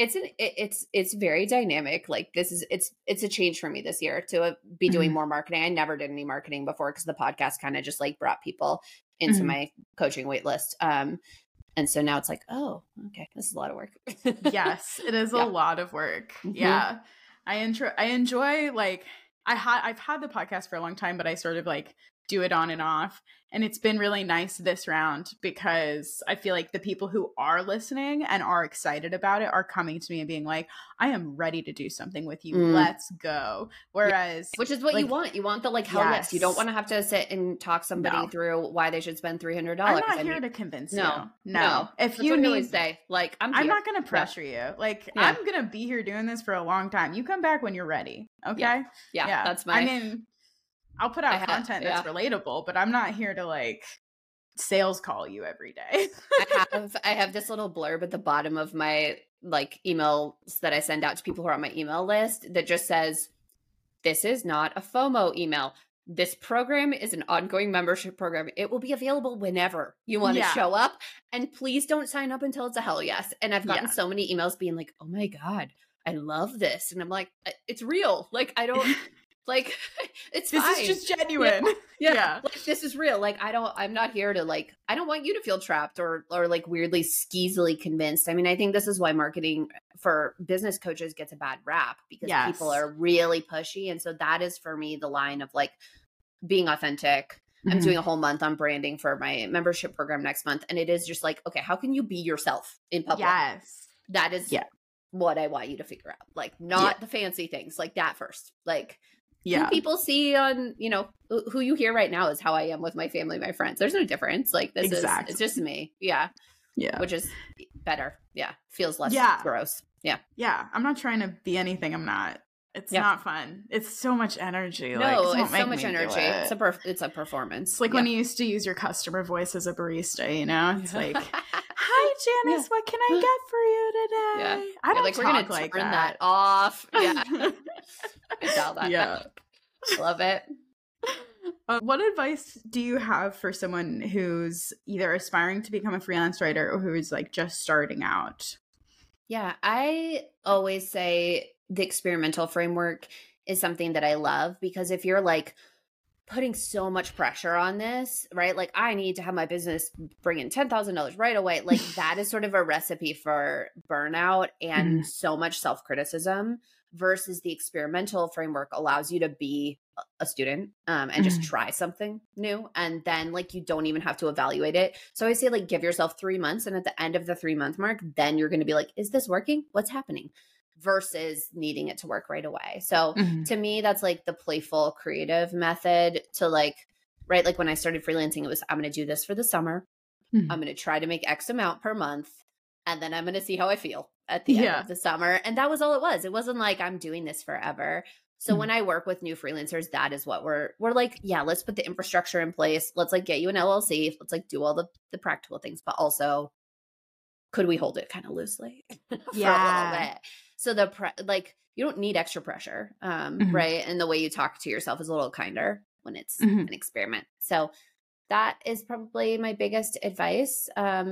Speaker 2: It's very dynamic. Like it's a change for me this year to be doing more marketing. I never did any marketing before because the podcast kind of just like brought people into my coaching wait list. And so now it's like, oh, okay, this is a lot of work.
Speaker 1: Yes, it is a lot of work. Yeah. I enjoy like I've had the podcast for a long time, but I sort of like do it on and off. And it's been really nice this round because I feel like the people who are listening and are excited about it are coming to me and being like, I am ready to do something with you. Let's go. Whereas
Speaker 2: which is what like, you want. You want the like hell yes. You don't want to have to sit and talk somebody through why they should spend $300.
Speaker 1: I'm not here to convince you. No. If you
Speaker 2: need say, like I'm
Speaker 1: not gonna pressure you. Like I'm gonna be here doing this for a long time. You come back when you're ready. Okay.
Speaker 2: Yeah. That's my
Speaker 1: I mean, I'll put out content that's relatable, but I'm not here to like sales call you every day.
Speaker 2: I have this little blurb at the bottom of my like emails that I send out to people who are on my email list that just says, this is not a FOMO email. This program is an ongoing membership program. It will be available whenever you want to show up. And please don't sign up until it's a hell yes. And I've gotten so many emails being like, oh my God, I love this. And I'm like, it's real. Like, I don't like, it's
Speaker 1: this
Speaker 2: fine.
Speaker 1: is just genuine.
Speaker 2: Yeah. Like, this is real. Like, I'm not here to like, I don't want you to feel trapped or like weirdly skeezily convinced. I mean, I think this is why marketing for business coaches gets a bad rap, because people are really pushy. And so that is for me the line of like being authentic. I'm doing a whole month on branding for my membership program next month. And it is just like, okay, how can you be yourself in public?
Speaker 1: Yes.
Speaker 2: That is what I want you to figure out. Like, not the fancy things, like that first. Like, who people see on, you know, who you hear right now is how I am with my family, my friends. There's no difference. Like, this is, it's just me. Yeah. Which is better. Yeah. Feels less gross. Yeah.
Speaker 1: Yeah. I'm not trying to be anything I'm not. It's not fun. It's so much energy.
Speaker 2: No,
Speaker 1: like,
Speaker 2: it's so much energy. It's a performance.
Speaker 1: It's like when you used to use your customer voice as a barista, you know? It's like, hi, Janice, what can I get for you today?
Speaker 2: Yeah.
Speaker 1: I don't
Speaker 2: like,
Speaker 1: talk
Speaker 2: we're gonna
Speaker 1: like
Speaker 2: turn
Speaker 1: that
Speaker 2: off. Yeah. I tell that.
Speaker 1: Yeah.
Speaker 2: Love it.
Speaker 1: What advice do you have for someone who's either aspiring to become a freelance writer or who's like just starting out?
Speaker 2: Yeah, I always say the experimental framework is something that I love, because if you're like putting so much pressure on this, right? Like, I need to have my business bring in $10,000 right away. Like, that is sort of a recipe for burnout and so much self-criticism, versus the experimental framework allows you to be a student and just try something new. And then like, you don't even have to evaluate it. So I say like, give yourself 3 months. And at the end of the 3-month mark, then you're going to be like, is this working? What's happening? Versus needing it to work right away. So to me, that's like the playful creative method to like, right? Like when I started freelancing, it was, I'm going to do this for the summer. I'm going to try to make X amount per month. And then I'm going to see how I feel at the end of the summer. And that was all it was. It wasn't like I'm doing this forever. So when I work with new freelancers, that is what we're like, yeah, let's put the infrastructure in place. Let's like get you an LLC. Let's like do all the practical things, but also could we hold it kind of loosely for a little bit? So like, you don't need extra pressure, right? And the way you talk to yourself is a little kinder when it's an experiment. So that is probably my biggest advice.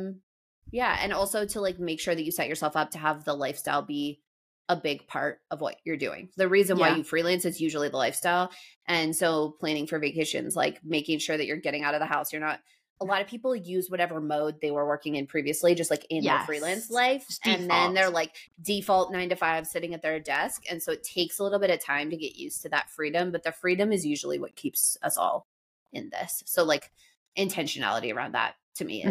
Speaker 2: Yeah. And also to like make sure that you set yourself up to have the lifestyle be a big part of what you're doing. The reason why you freelance is usually the lifestyle. And so planning for vacations, like making sure that you're getting out of the house. You're not, a lot of people use whatever mode they were working in previously, just like in their freelance life. And then they're like default 9 to 5 sitting at their desk. And so it takes a little bit of time to get used to that freedom, but the freedom is usually what keeps us all in this. So like intentionality around that to me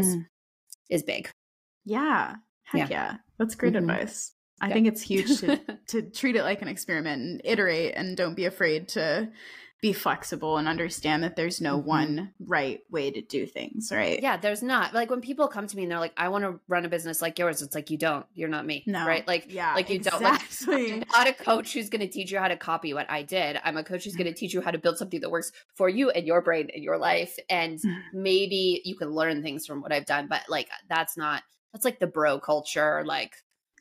Speaker 2: is big.
Speaker 1: Yeah. Heck yeah. That's great advice. I think it's huge to treat it like an experiment and iterate, and don't be afraid to be flexible and understand that there's no one right way to do things, right?
Speaker 2: Yeah, there's not. Like when people come to me and they're like, I want to run a business like yours, it's like, you don't. You're not me.
Speaker 1: No.
Speaker 2: Right? Like, like you don't. Like, I'm not a coach who's going to teach you how to copy what I did. I'm a coach who's going to teach you how to build something that works for you and your brain and your life. And maybe you can learn things from what I've done, but like, that's like the bro culture. Like,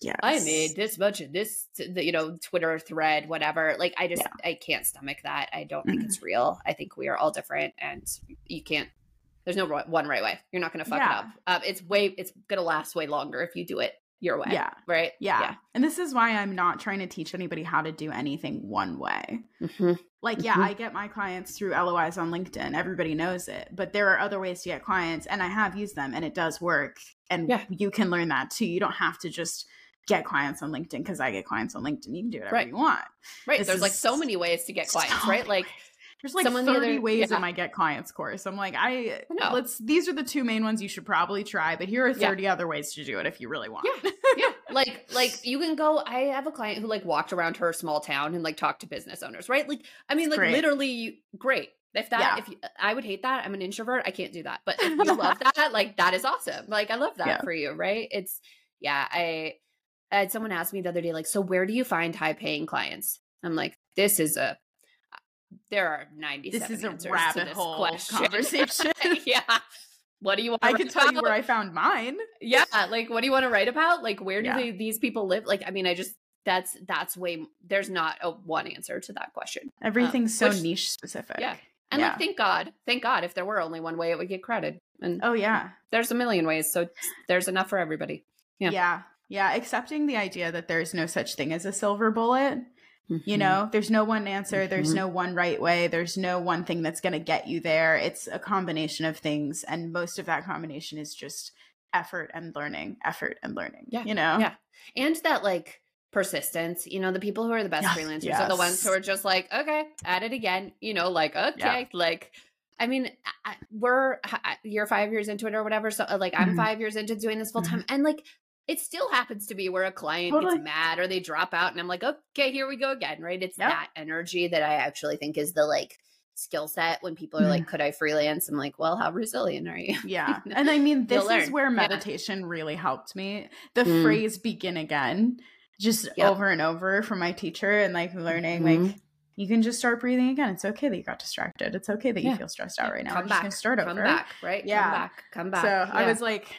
Speaker 2: I made this much of this, you know, Twitter thread, whatever. Like, I can't stomach that. I don't think it's real. I think we are all different, and you can't, there's no one right way. You're not going to fuck it up. It's going to last way longer if you do it your way.
Speaker 1: Yeah.
Speaker 2: Right.
Speaker 1: Yeah. And this is why I'm not trying to teach anybody how to do anything one way. Like, I get my clients through LOIs on LinkedIn. Everybody knows it, but there are other ways to get clients, and I have used them, and it does work. And you can learn that too. You don't have to just get clients on LinkedIn because I get clients on LinkedIn. You can do whatever you want.
Speaker 2: Right. There's like so many ways to get clients, right? Like
Speaker 1: there's like 30 ways in my Get Clients course. I'm like, these are the 2 main ones you should probably try, but here are 30 other ways to do it if you really want.
Speaker 2: Like you can go, I have a client who like walked around her small town and like talked to business owners, right? Like, I mean, like literally great. If I would hate that. I'm an introvert. I can't do that. But if you love that, like that is awesome. Like I love that for you, right? It's I had someone ask me the other day, like, so where do you find high paying clients? I'm like, there are 97
Speaker 1: this is a
Speaker 2: answers
Speaker 1: rabbit
Speaker 2: to this
Speaker 1: hole
Speaker 2: question.
Speaker 1: conversation.
Speaker 2: what do you want to
Speaker 1: I
Speaker 2: write
Speaker 1: could tell you
Speaker 2: about?
Speaker 1: where I found mine.
Speaker 2: Yeah. Like, what do you want to write about? Like, where do
Speaker 1: Yeah.
Speaker 2: these people live? Like, I mean, that's way, there's not a one answer to that question.
Speaker 1: Everything's so
Speaker 2: Which-
Speaker 1: niche specific.
Speaker 2: Yeah. And like, thank God, if there were only one way, it would get credit. And
Speaker 1: Oh yeah.
Speaker 2: there's a million ways. So there's enough for everybody. Yeah.
Speaker 1: Yeah. Yeah. Accepting the idea that there's no such thing as a silver bullet. You
Speaker 2: Mhm.
Speaker 1: know, there's no one answer. There's
Speaker 2: Mhm.
Speaker 1: no one right way. There's no one thing that's going to get you there. It's a combination of things. And most of that combination is just effort and learning.
Speaker 2: Yeah.
Speaker 1: You know?
Speaker 2: Yeah. And that like persistence, you know, the people who are the best freelancers are the ones who are just like, okay, at it again, you know, like, okay, like, I mean, you're 5 years into it or whatever. So like, I'm 5 years into doing this full time. And like, it still happens to be where a client gets mad or they drop out and I'm like, okay, here we go again. Right. It's that energy that I actually think is the like skill set when people are like, could I freelance? I'm like, well, how resilient are you?
Speaker 1: Yeah. And I mean, this is where meditation really helped me. The phrase begin again, just over and over from my teacher and like learning like, you can just start breathing again. It's okay that you got distracted. It's okay that you feel stressed out right now. We're just going to start over.
Speaker 2: Come back, right?
Speaker 1: Yeah.
Speaker 2: Come back.
Speaker 1: So I was like,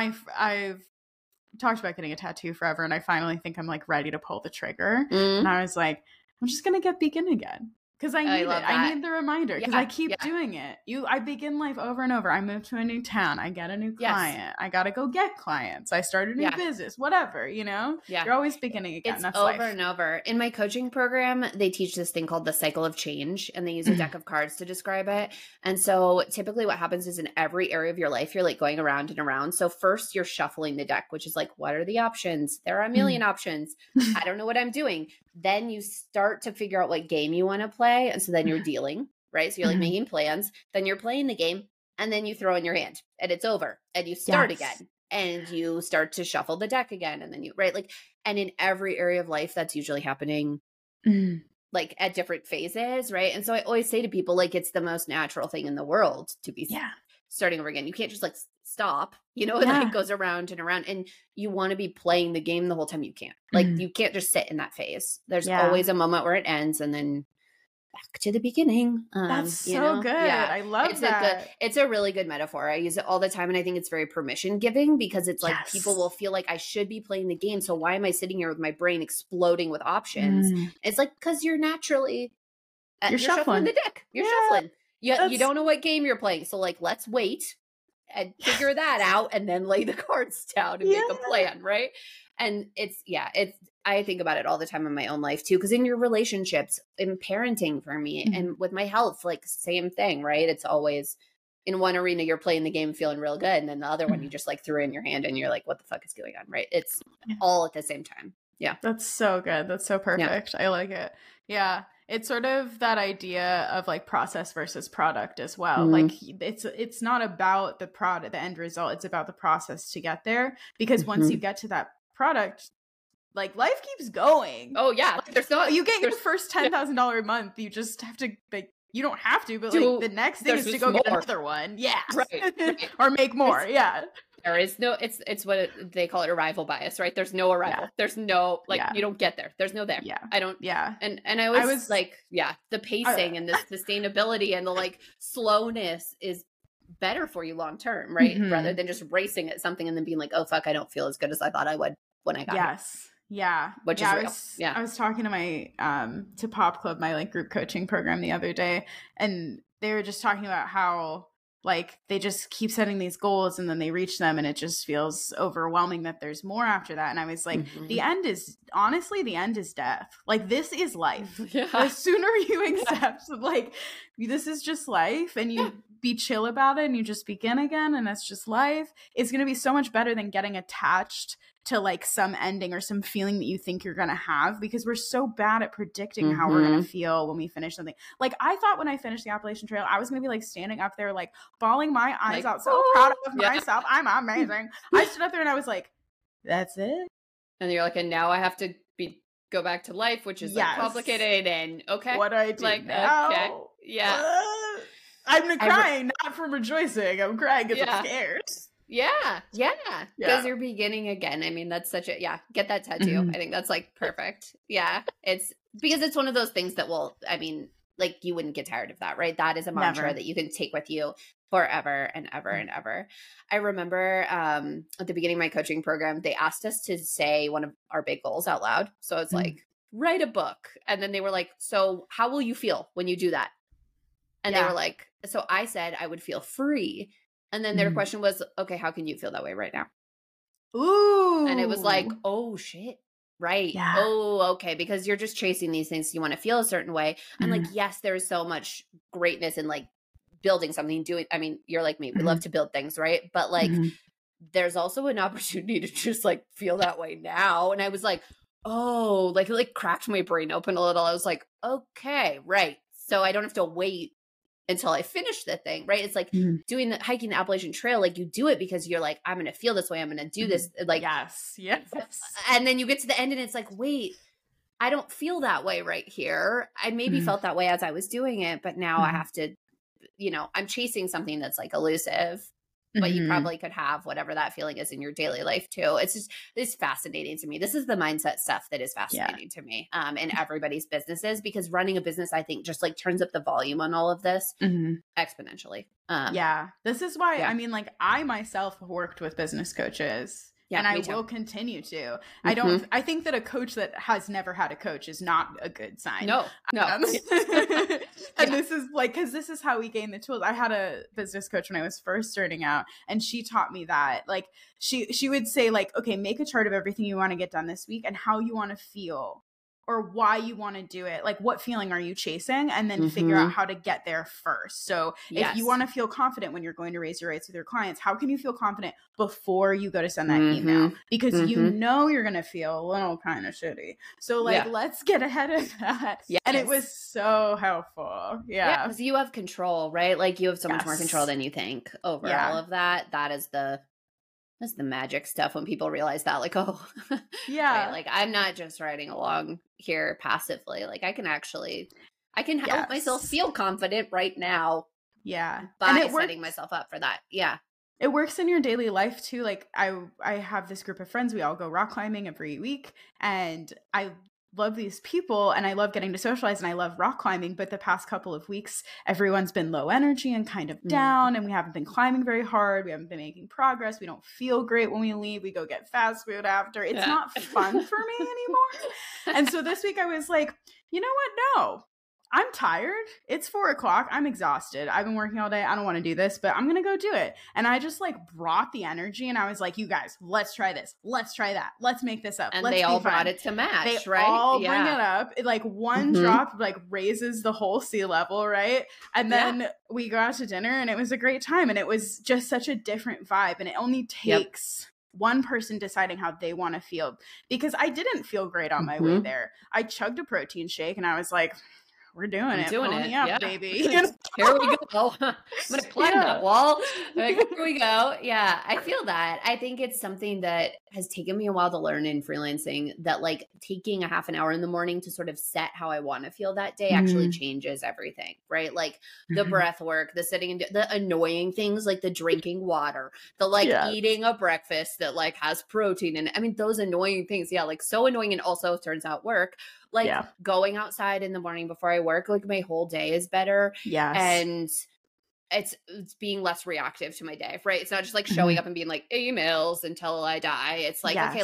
Speaker 1: I've talked about getting a tattoo forever and I finally think I'm like ready to pull the trigger. And I was like, I'm just going to begin again. Because I need it. I need the reminder. Because I keep doing it. I begin life over and over. I move to a new town. I get a new client. I got to go get clients. I start a new business. Whatever, you know?
Speaker 2: Yeah.
Speaker 1: You're always beginning again.
Speaker 2: It's
Speaker 1: That's
Speaker 2: over
Speaker 1: life.
Speaker 2: and over. In my coaching program, they teach this thing called the cycle of change, and they use a deck of cards to describe it. And so typically what happens is in every area of your life, you're like going around and around. So first you're shuffling the deck, which is like, what are the options? There are a million options. I don't know what I'm doing. Then you start to figure out what game you want to play. And so then you're dealing, right? So you're like making plans, then you're playing the game, and then you throw in your hand and it's over and you start again and you start to shuffle the deck again. And then right? Like, and in every area of life, that's usually happening like at different phases, right? And so I always say to people, like, it's the most natural thing in the world to be starting over again. You can't just like stop, you know, it goes around and around, and you want to be playing the game the whole time. You can't, like, you can't just sit in that phase. There's always a moment where it ends and then back to the beginning.
Speaker 1: That's so good. I love that.
Speaker 2: It's a really good metaphor. I use it all the time. And I think it's very permission giving because it's like people will feel like I should be playing the game. So why am I sitting here with my brain exploding with options? It's like, because you're naturally, you're shuffling the deck. You're shuffling. You don't know what game you're playing. So like, let's wait and figure that out and then lay the cards down and make a plan. Right. And I think about it all the time in my own life too. Cause in your relationships, in parenting for me and with my health, like same thing, right? It's always in one arena, you're playing the game feeling real good. And then the other one, you just like threw in your hand and you're like, what the fuck is going on? Right. It's all at the same time. Yeah.
Speaker 1: That's so good. That's so perfect. I like it. Yeah. It's sort of that idea of like process versus product as well. Like it's not about the product, the end result. It's about the process to get there. Because once you get to that product, like life keeps going.
Speaker 2: Oh yeah.
Speaker 1: Like, there's no, you get your first $10,000 a month. You just have to like, you don't have to, but like the next thing is to go get another one. Yeah.
Speaker 2: Right.
Speaker 1: Or make more.
Speaker 2: There is no, it's what they call it, arrival bias, right? There's no arrival. There's no, like, you don't get there. There's no there. I don't. And I was like, the pacing and the sustainability and the like slowness is better for you long term, right? Rather than just racing at something and then being like, oh fuck, I don't feel as good as I thought I would when I got here.
Speaker 1: Yeah.
Speaker 2: Which is real.
Speaker 1: I was talking to my, to Pop Club, my like group coaching program the other day, and they were just talking about how like they just keep setting these goals and then they reach them and it just feels overwhelming that there's more after that. And I was like, the end is death. Like this is life. The sooner you accept like this is just life and you be chill about it and you just begin again and that's just life, it's going to be so much better than getting attached to like some ending or some feeling that you think you're going to have, because we're so bad at predicting how we're going to feel when we finish something. Like I thought when I finished the Appalachian Trail, I was going to be like standing up there, like bawling my eyes out, so proud of myself. I'm amazing. I stood up there and I was like, that's it.
Speaker 2: And you're like, and now I have to go back to life, which is like complicated and what do I do like, now? Okay. Yeah.
Speaker 1: I'm crying, not from rejoicing. I'm crying because I'm scared.
Speaker 2: Yeah. Because you're beginning again. I mean, that's such a, get that tattoo. I think that's like perfect. Yeah. It's because it's one of those things that will, I mean, like you wouldn't get tired of that, right? That is a mantra
Speaker 1: Never.
Speaker 2: that you can take with you forever and ever and ever. I remember at the beginning of my coaching program, they asked us to say one of our big goals out loud. So it's like, write a book. And then they were like, so how will you feel when you do that? And they were like, so I said I would feel free. And then their question was, okay, how can you feel that way right now?
Speaker 1: Ooh.
Speaker 2: And it was like, oh shit. Right.
Speaker 1: Yeah.
Speaker 2: Oh, okay. Because you're just chasing these things. You want to feel a certain way. And like, yes, there is so much greatness in like building something, I mean, you're like me, we love to build things, right? But like, there's also an opportunity to just like feel that way now. And I was like, oh, like it like cracked my brain open a little. I was like, okay, right. So I don't have to wait until I finish the thing, right? It's like hiking the Appalachian Trail. Like you do it because you're like, I'm going to feel this way. I'm going to do this. Like,
Speaker 1: yes.
Speaker 2: And then you get to the end and it's like, wait, I don't feel that way right here. I maybe felt that way as I was doing it, but now I have to, you know, I'm chasing something that's like elusive, but you probably could have whatever that feeling is in your daily life too. It's fascinating to me. This is the mindset stuff that is fascinating to me in everybody's businesses, because running a business, I think, just like turns up the volume on all of this exponentially.
Speaker 1: This is why, I mean, like I myself worked with business coaches. Yeah, and I will continue to. I think that a coach that has never had a coach is not a good sign.
Speaker 2: No.
Speaker 1: And this is like, because this is how we gain the tools. I had a business coach when I was first starting out, and she taught me that. Like she would say like, okay, make a chart of everything you want to get done this week and how you want to feel, or why you want to do it. Like what feeling are you chasing? And then figure out how to get there first. So if you want to feel confident when you're going to raise your rates with your clients, how can you feel confident before you go to send that email? Because you know you're going to feel a little kind of shitty. So like, let's get ahead of that. Yes. And it was so helpful. Yeah.
Speaker 2: Because you have control, right? Like you have so much more control than you think over all of that. That's the magic stuff when people realize that, like, oh, right? Like I'm not just riding along here passively. Like I can help myself feel confident right now.
Speaker 1: Yeah.
Speaker 2: By setting myself up for that. Yeah.
Speaker 1: It works in your daily life too. Like I have this group of friends. We all go rock climbing every week, and I love these people and I love getting to socialize and I love rock climbing. But the past couple of weeks, everyone's been low energy and kind of down, and we haven't been climbing very hard. We haven't been making progress. We don't feel great when we leave. We go get fast food after. It's not fun for me anymore. And so this week I was like, you know what? No, I'm tired. It's 4:00. I'm exhausted. I've been working all day. I don't want to do this, but I'm going to go do it. And I just like brought the energy, and I was like, you guys, let's try this. Let's try that. Let's make this up.
Speaker 2: And they all brought it to match,
Speaker 1: they
Speaker 2: right?
Speaker 1: all bring it up. It, like one drop like raises the whole sea level, right? And then we go out to dinner, and it was a great time. And it was just such a different vibe. And it only takes one person deciding how they want to feel, because I didn't feel great on my way there. I chugged a protein shake, and I was like, we're doing it. Pony up, baby.
Speaker 2: Here we go. I'm going to climb that wall. Like, here we go. Yeah, I feel that. I think it's something that has taken me a while to learn in freelancing, that like taking a half an hour in the morning to sort of set how I want to feel that day actually changes everything, right? Like the breath work, the sitting and the annoying things like the drinking water, the like eating a breakfast that like has protein in it. I mean, those annoying things. Yeah, like so annoying, and also turns out work. Like going outside in the morning before I work, like my whole day is better. Yes. And it's being less reactive to my day, right? It's not just like showing up and being like emails until I die. It's like, okay,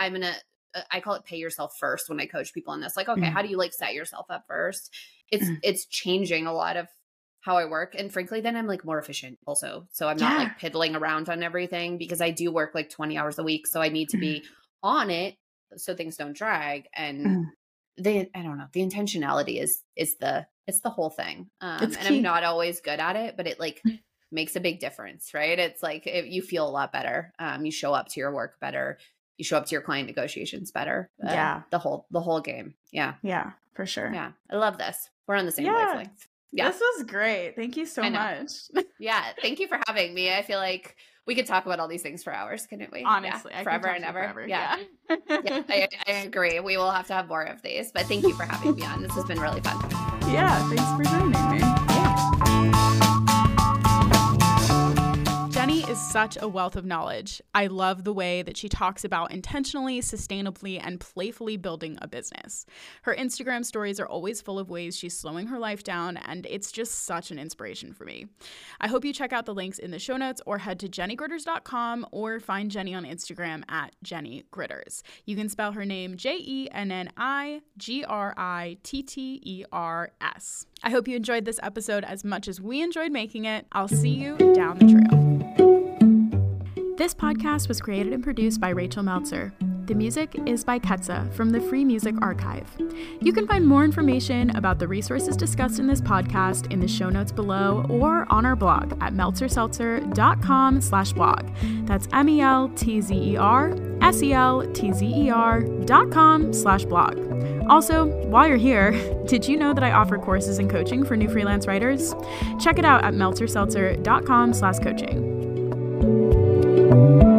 Speaker 2: I call it pay yourself first when I coach people on this. Like, okay, how do you like set yourself up first? It's changing a lot of how I work. And frankly, then I'm like more efficient also. So I'm not like piddling around on everything, because I do work like 20 hours a week. So I need to be on it so things don't drag. And I don't know, the intentionality is the whole thing. And I'm not always good at it, but it like makes a big difference, right? It's like you feel a lot better. You show up to your work better. You show up to your client negotiations better. The whole game. Yeah.
Speaker 1: Yeah, for sure.
Speaker 2: Yeah. I love this. We're on the same wavelength. Yeah.
Speaker 1: This was great. Thank you so much.
Speaker 2: Yeah. Thank you for having me. I feel like we could talk about all these things for hours, couldn't we?
Speaker 1: Honestly,
Speaker 2: forever and ever. Yeah. I agree. We will have to have more of these, but thank you for having me on. This has been really fun.
Speaker 1: Yeah. Thanks for joining me.
Speaker 2: Yeah.
Speaker 1: Jenny is such a wealth of knowledge. I love the way that she talks about intentionally, sustainably, and playfully building a business. Her Instagram stories are always full of ways she's slowing her life down, and it's just such an inspiration for me. I hope you check out the links in the show notes or head to jennygritters.com or find Jenny on Instagram at Jenny Gritters. You can spell her name JenniGritters. I hope you enjoyed this episode as much as we enjoyed making it. I'll see you down the trail. This podcast was created and produced by Rachel Meltzer. The music is by Ketsa from the Free Music Archive. You can find more information about the resources discussed in this podcast in the show notes below or on our blog at meltzerseltzer.com/blog. That's meltzerseltzer.com/blog. Also, while you're here, did you know that I offer courses and coaching for new freelance writers? Check it out at meltzerseltzer.com/coaching.